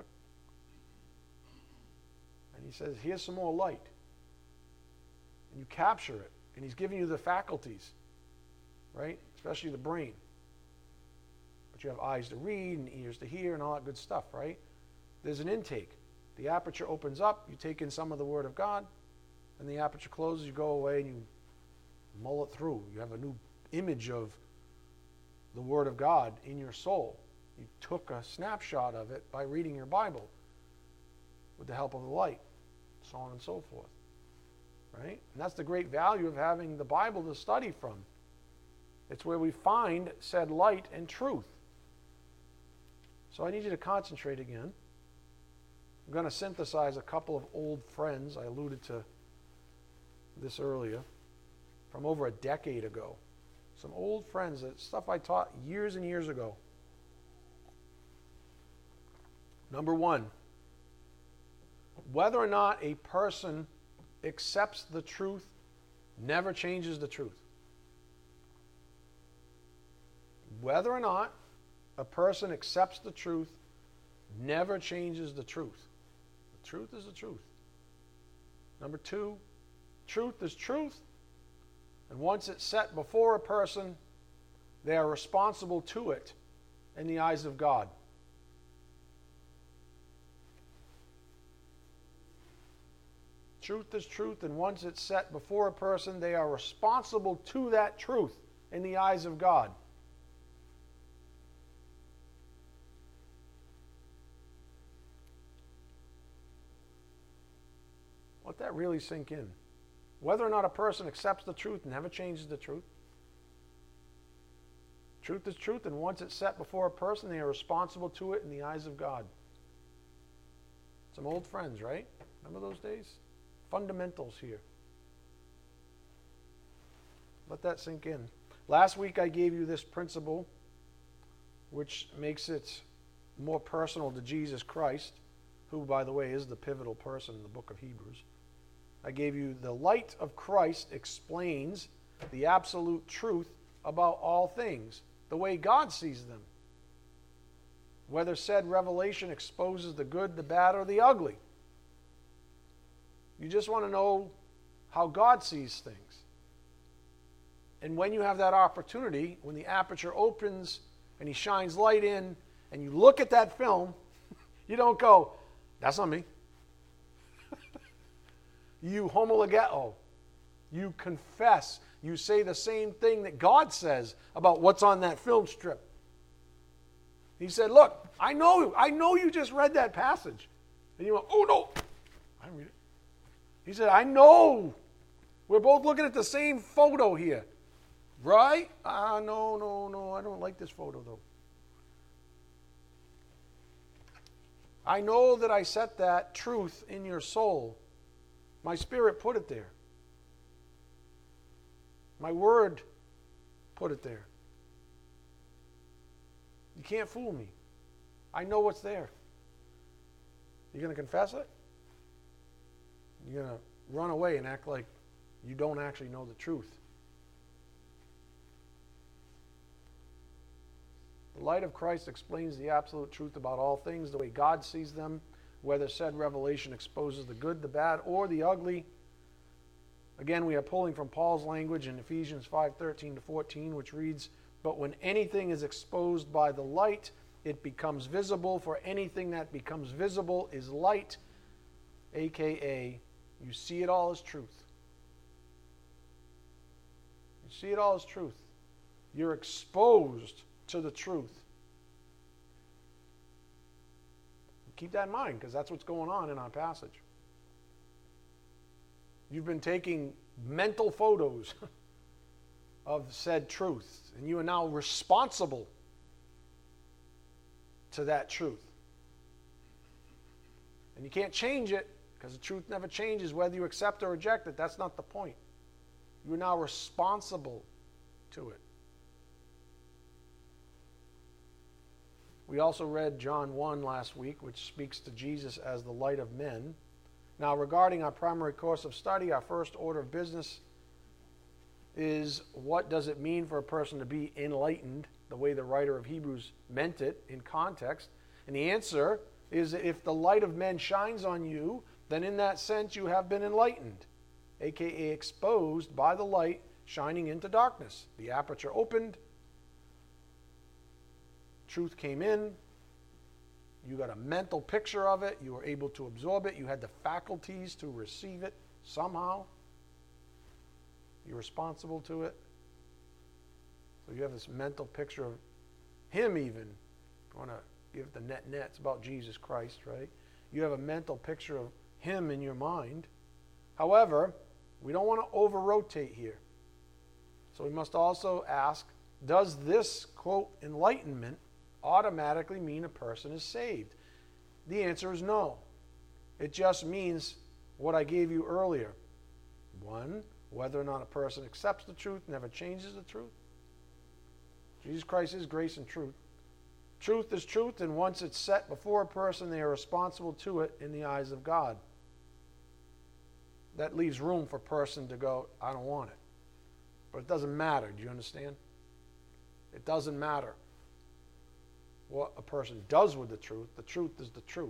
And he says, here's some more light. And you capture it. And he's giving you the faculties, right? Especially the brain. But you have eyes to read and ears to hear and all that good stuff, right? There's an intake. The aperture opens up. You take in some of the Word of God. And the aperture closes. You go away and you mull it through. You have a new image of the Word of God in your soul. You took a snapshot of it by reading your Bible with the help of the light, so on and so forth. Right? And that's the great value of having the Bible to study from. It's where we find said light and truth. So I need you to concentrate again. I'm going to synthesize a couple of old friends. I alluded to this earlier, from over a decade ago. Some old friends, that stuff I taught years and years ago. Number one, whether or not a person accepts the truth never changes the truth. Whether or not a person accepts the truth never changes the truth. The truth is the truth. Number two, truth is truth. And once it's set before a person, they are responsible to it in the eyes of God. Truth is truth, and once it's set before a person, they are responsible to that truth in the eyes of God. Let that really sink in. Whether or not a person accepts the truth never changes the truth. Truth is truth, and once it's set before a person, they are responsible to it in the eyes of God. Some old friends, right? Remember those days? Fundamentals here. Let that sink in. Last week I gave you this principle, which makes it more personal to Jesus Christ, who, by the way, is the pivotal person in the book of Hebrews. I gave you the light of Christ explains the absolute truth about all things, the way God sees them. Whether said revelation exposes the good, the bad, or the ugly. You just want to know how God sees things. And when you have that opportunity, when the aperture opens and he shines light in, and you look at that film, you don't go, that's not me. You homologeo. You confess. You say the same thing that God says about what's on that film strip. He said, look, I know, I know you just read that passage. And you went, oh no, I didn't read it. He said, I know. We're both looking at the same photo here. Right? Ah, no, no, no, I don't like this photo though. I know that I set that truth in your soul. My Spirit put it there. My Word put it there. You can't fool me. I know what's there. You going to confess it? You're going to run away and act like you don't actually know the truth. The light of Christ explains the absolute truth about all things, the way God sees them. whether said revelation exposes the good, the bad, or the ugly. Again, we are pulling from Paul's language in Ephesians five thirteen to fourteen, which reads, "But when anything is exposed by the light, it becomes visible, for anything that becomes visible is light," a k a you see it all as truth. You see it all as truth. You're exposed to the truth. Keep that in mind, because that's what's going on in our passage. You've been taking mental photos of said truth, and you are now responsible to that truth. And you can't change it, because the truth never changes whether you accept or reject it. That's not the point. You are now responsible to it. We also read John one last week, which speaks to Jesus as the light of men. Now, regarding our primary course of study, our first order of business is, what does it mean for a person to be enlightened, the way the writer of Hebrews meant it in context? And the answer is, if the light of men shines on you, then in that sense you have been enlightened, aka exposed by the light shining into darkness. The aperture opened, truth came in, you got a mental picture of it, you were able to absorb it, you had the faculties to receive it somehow. You're responsible to it. So you have this mental picture of Him even. If you want to give the net net, it's about Jesus Christ, right? You have a mental picture of Him in your mind. However, we don't want to over-rotate here. So we must also ask, does this, quote, enlightenment automatically mean a person is saved? The answer is no. It just means what I gave you earlier. One, whether or not a person accepts the truth, never changes the truth. Jesus Christ is grace and truth. Truth is truth, and once it's set before a person, they are responsible to it in the eyes of God. That leaves room for a person to go, I don't want it. But it doesn't matter. Do you understand? It doesn't matter what a person does with the truth. The truth is the truth.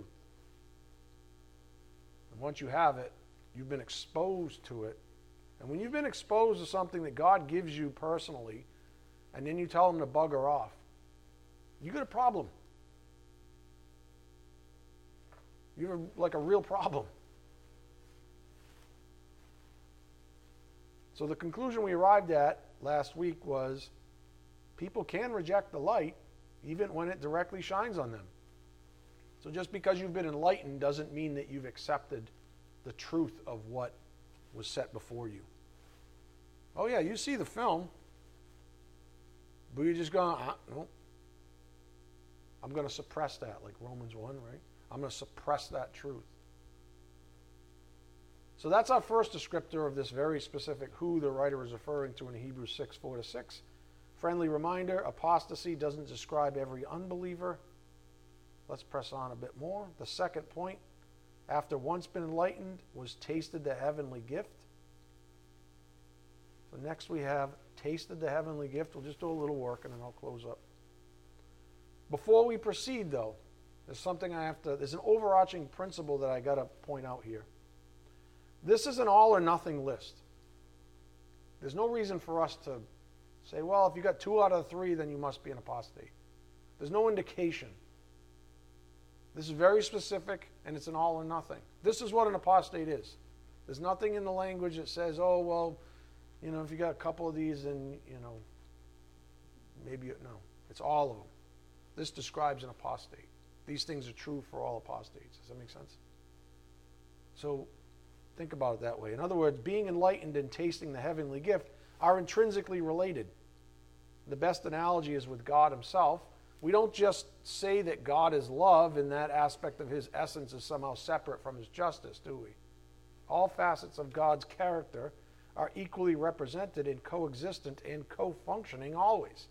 And once you have it, you've been exposed to it. And when you've been exposed to something that God gives you personally, and then you tell them to bugger off, you got a problem. You have a, like a real problem. So the conclusion we arrived at last week was, people can reject the light even when it directly shines on them. So just because you've been enlightened doesn't mean that you've accepted the truth of what was set before you. Oh yeah, you see the film, but you're just going, ah, no. I'm going to suppress that, like Romans one, right? I'm going to suppress that truth. So that's our first descriptor of this very specific who the writer is referring to in Hebrews six, four to six. Friendly reminder, apostasy doesn't describe every unbeliever. Let's press on a bit more. The second point, after once been enlightened, was tasted the heavenly gift. So next we have tasted the heavenly gift. We'll just do a little work and then I'll close up. Before we proceed, though, there's something I have to, there's an overarching principle that I got to point out here. This is an all or nothing list. There's no reason for us to say, well, if you got two out of three, then you must be an apostate. There's no indication. This is very specific, and it's an all or nothing. This is what an apostate is. There's nothing in the language that says, oh, well, you know, if you got a couple of these, then, you know, maybe, you, no. It's all of them. This describes an apostate. These things are true for all apostates. Does that make sense? So think about it that way. In other words, being enlightened and tasting the heavenly gift are intrinsically related. The best analogy is with God Himself. We don't just say that God is love and that aspect of His essence is somehow separate from His justice, do we? All facets of God's character are equally represented and coexistent and co-functioning always.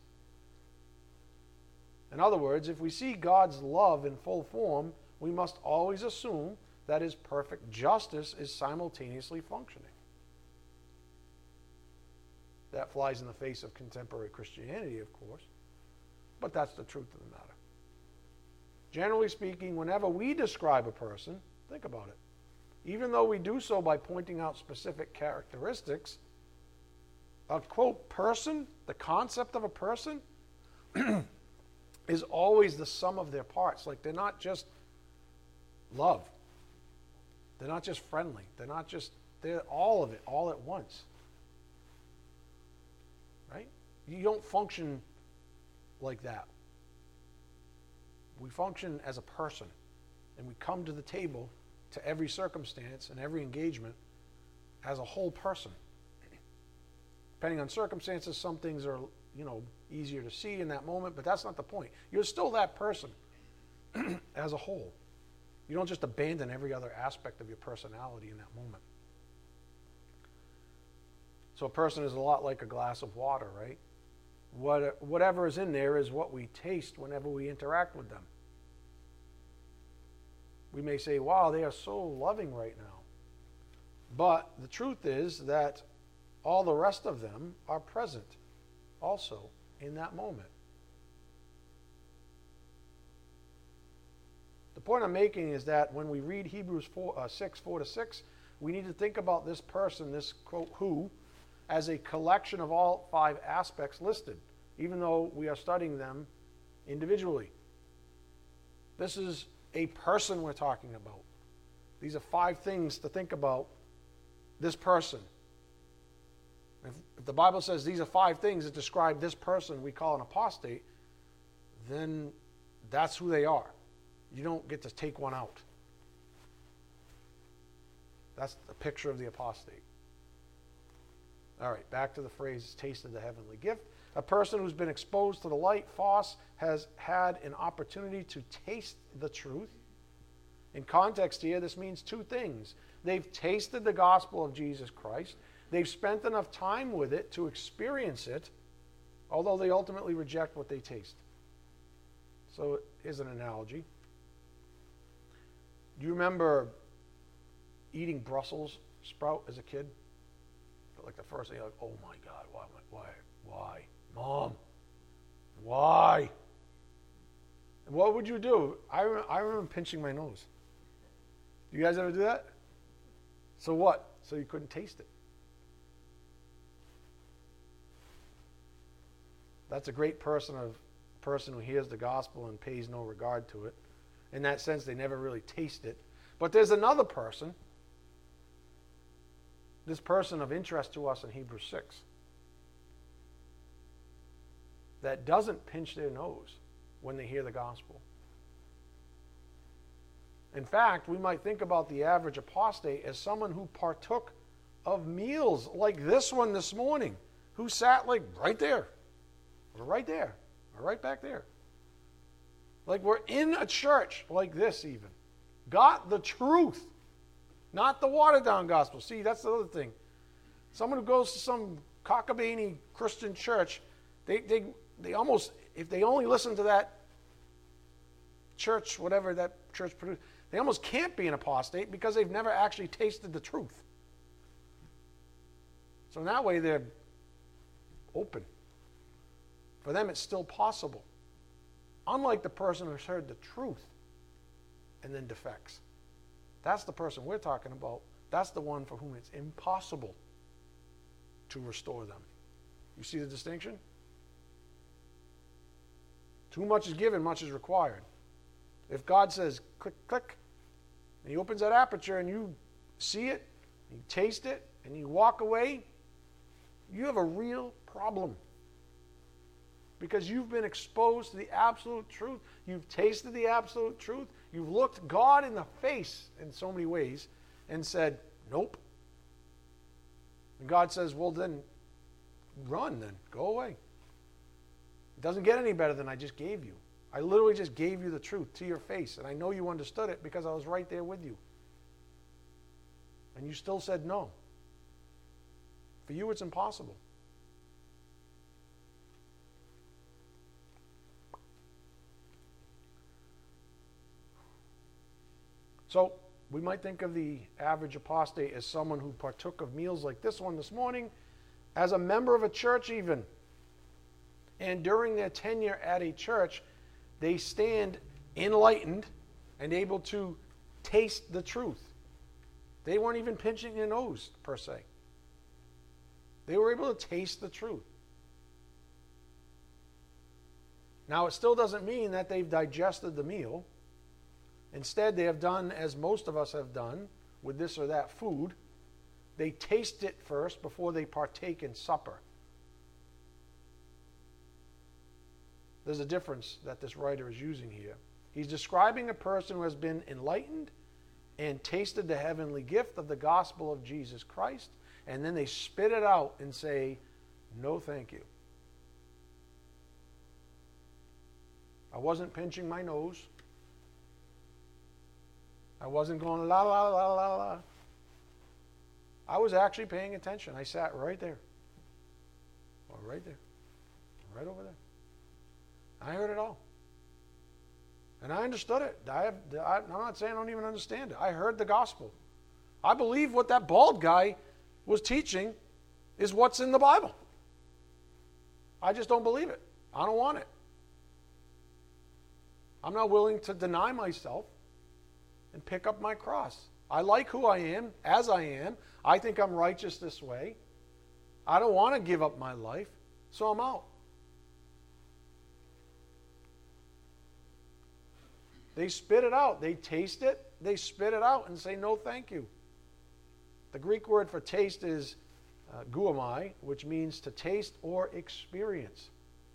In other words, if we see God's love in full form, we must always assume that His perfect justice is simultaneously functioning. That flies in the face of contemporary Christianity, of course, but that's the truth of the matter. Generally speaking, whenever we describe a person, think about it, even though we do so by pointing out specific characteristics, a quote person, the concept of a person, is always the sum of their parts. Like they're not just love. They're not just friendly. They're not just, they're all of it, all at once. Right? You don't function like that. We function as a person, and we come to the table to every circumstance and every engagement as a whole person. Depending on circumstances, some things are, you know, easier to see in that moment, but that's not the point. You're still that person as a whole. You don't just abandon every other aspect of your personality in that moment. So a person is a lot like a glass of water, right? What, whatever is in there is what we taste whenever we interact with them. We may say, wow, they are so loving right now. But the truth is that all the rest of them are present also in that moment. The point I'm making is that when we read Hebrews four, uh, six, four to six, we need to think about this person, this quote, who, as a collection of all five aspects listed, even though we are studying them individually. This is a person we're talking about. These are five things to think about this person. If, if the Bible says these are five things that describe this person we call an apostate, then that's who they are. You don't get to take one out. That's a picture of the apostate. All right, back to the phrase, tasted the heavenly gift. A person who's been exposed to the light, phos, has had an opportunity to taste the truth. In context here, this means two things. They've tasted the gospel of Jesus Christ. They've spent enough time with it to experience it, although they ultimately reject what they taste. So here's an analogy. Do you remember eating Brussels sprout as a kid? Like the first thing, you're like, oh my God, why, why, why, Mom, why? And what would you do? I, rem- I remember pinching my nose. You guys ever do that? So what? So you couldn't taste it. That's a great person of person who hears the gospel and pays no regard to it. In that sense, they never really taste it. But there's another person, this person of interest to us in Hebrews six, that doesn't pinch their nose when they hear the gospel. In fact, we might think about the average apostate as someone who partook of meals like this one this morning, who sat like right there, or right there, or right back there. Like we're in a church like this even. Got the truth, not the watered-down gospel. See, that's the other thing. Someone who goes to some cockabany Christian church, they, they, they almost, if they only listen to that church, whatever that church produced, they almost can't be an apostate because they've never actually tasted the truth. So in that way, they're open. For them, it's still possible. Unlike the person who's heard the truth and then defects. That's the person we're talking about. That's the one for whom it's impossible to restore them. You see the distinction? Too much is given, much is required. If God says, click, click, and he opens that aperture and you see it, you taste it, and you walk away, you have a real problem. Because you've been exposed to the absolute truth. You've tasted the absolute truth. You've looked God in the face in so many ways and said, nope. And God says, well then, run then. Go away. It doesn't get any better than I just gave you. I literally just gave you the truth to your face. And I know you understood it because I was right there with you. And you still said no. For you, it's impossible. So we might think of the average apostate as someone who partook of meals like this one this morning, as a member of a church even. And during their tenure at a church, they stand enlightened, and able to taste the truth. They weren't even pinching their nose, per se. They were able to taste the truth. Now, it still doesn't mean that they've digested the meal. Instead, they have done as most of us have done with this or that food. They taste it first before they partake in supper. There's a difference that this writer is using here. He's describing a person who has been enlightened and tasted the heavenly gift of the gospel of Jesus Christ, and then they spit it out and say, no thank you. I wasn't pinching my nose. I wasn't going la la la la la. I was actually paying attention. I sat right there. Or right there. Right over there. I heard it all. And I understood it. I have, I, I'm not saying I don't even understand it. I heard the gospel. I believe what that bald guy was teaching is what's in the Bible. I just don't believe it. I don't want it. I'm not willing to deny myself and pick up my cross. I like who I am, as I am. I think I'm righteous this way. I don't want to give up my life, so I'm out. They spit it out. They taste it. They spit it out and say, no, thank you. The Greek word for taste is uh, guamai, which means to taste or experience.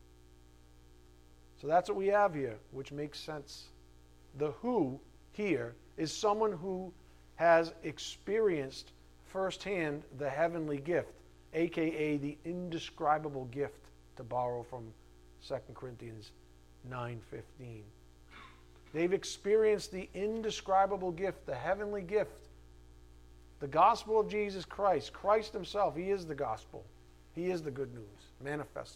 So that's what we have here, which makes sense. The who here is someone who has experienced firsthand the heavenly gift, a k a the indescribable gift, to borrow from Second Corinthians nine fifteen. They've experienced the indescribable gift, the heavenly gift, the gospel of Jesus Christ. Christ himself, he is the gospel. He is the good news, manifest.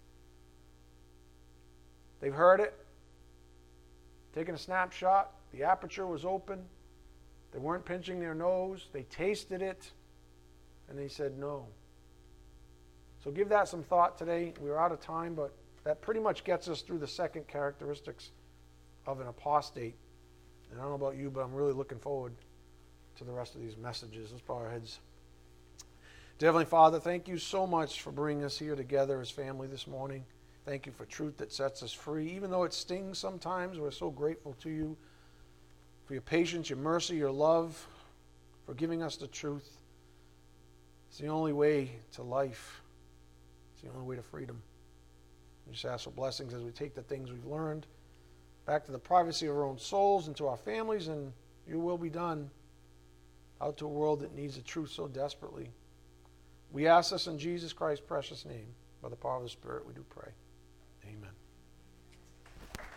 They've heard it, taken a snapshot, the aperture was open, they weren't pinching their nose, they tasted it, and they said no. So give that some thought today. We're out of time, but that pretty much gets us through the second characteristics of an apostate. And I don't know about you, but I'm really looking forward to the rest of these messages. Let's bow our heads. Dear Heavenly Father, thank you so much for bringing us here together as family this morning. Thank you for truth that sets us free. Even though it stings sometimes, we're so grateful to you for your patience, your mercy, your love, for giving us the truth. It's the only way to life. It's the only way to freedom. We just ask for blessings as we take the things we've learned back to the privacy of our own souls and to our families, and your will be done out to a world that needs the truth so desperately. We ask this in Jesus Christ's precious name. By the power of the Spirit, we do pray. Amen.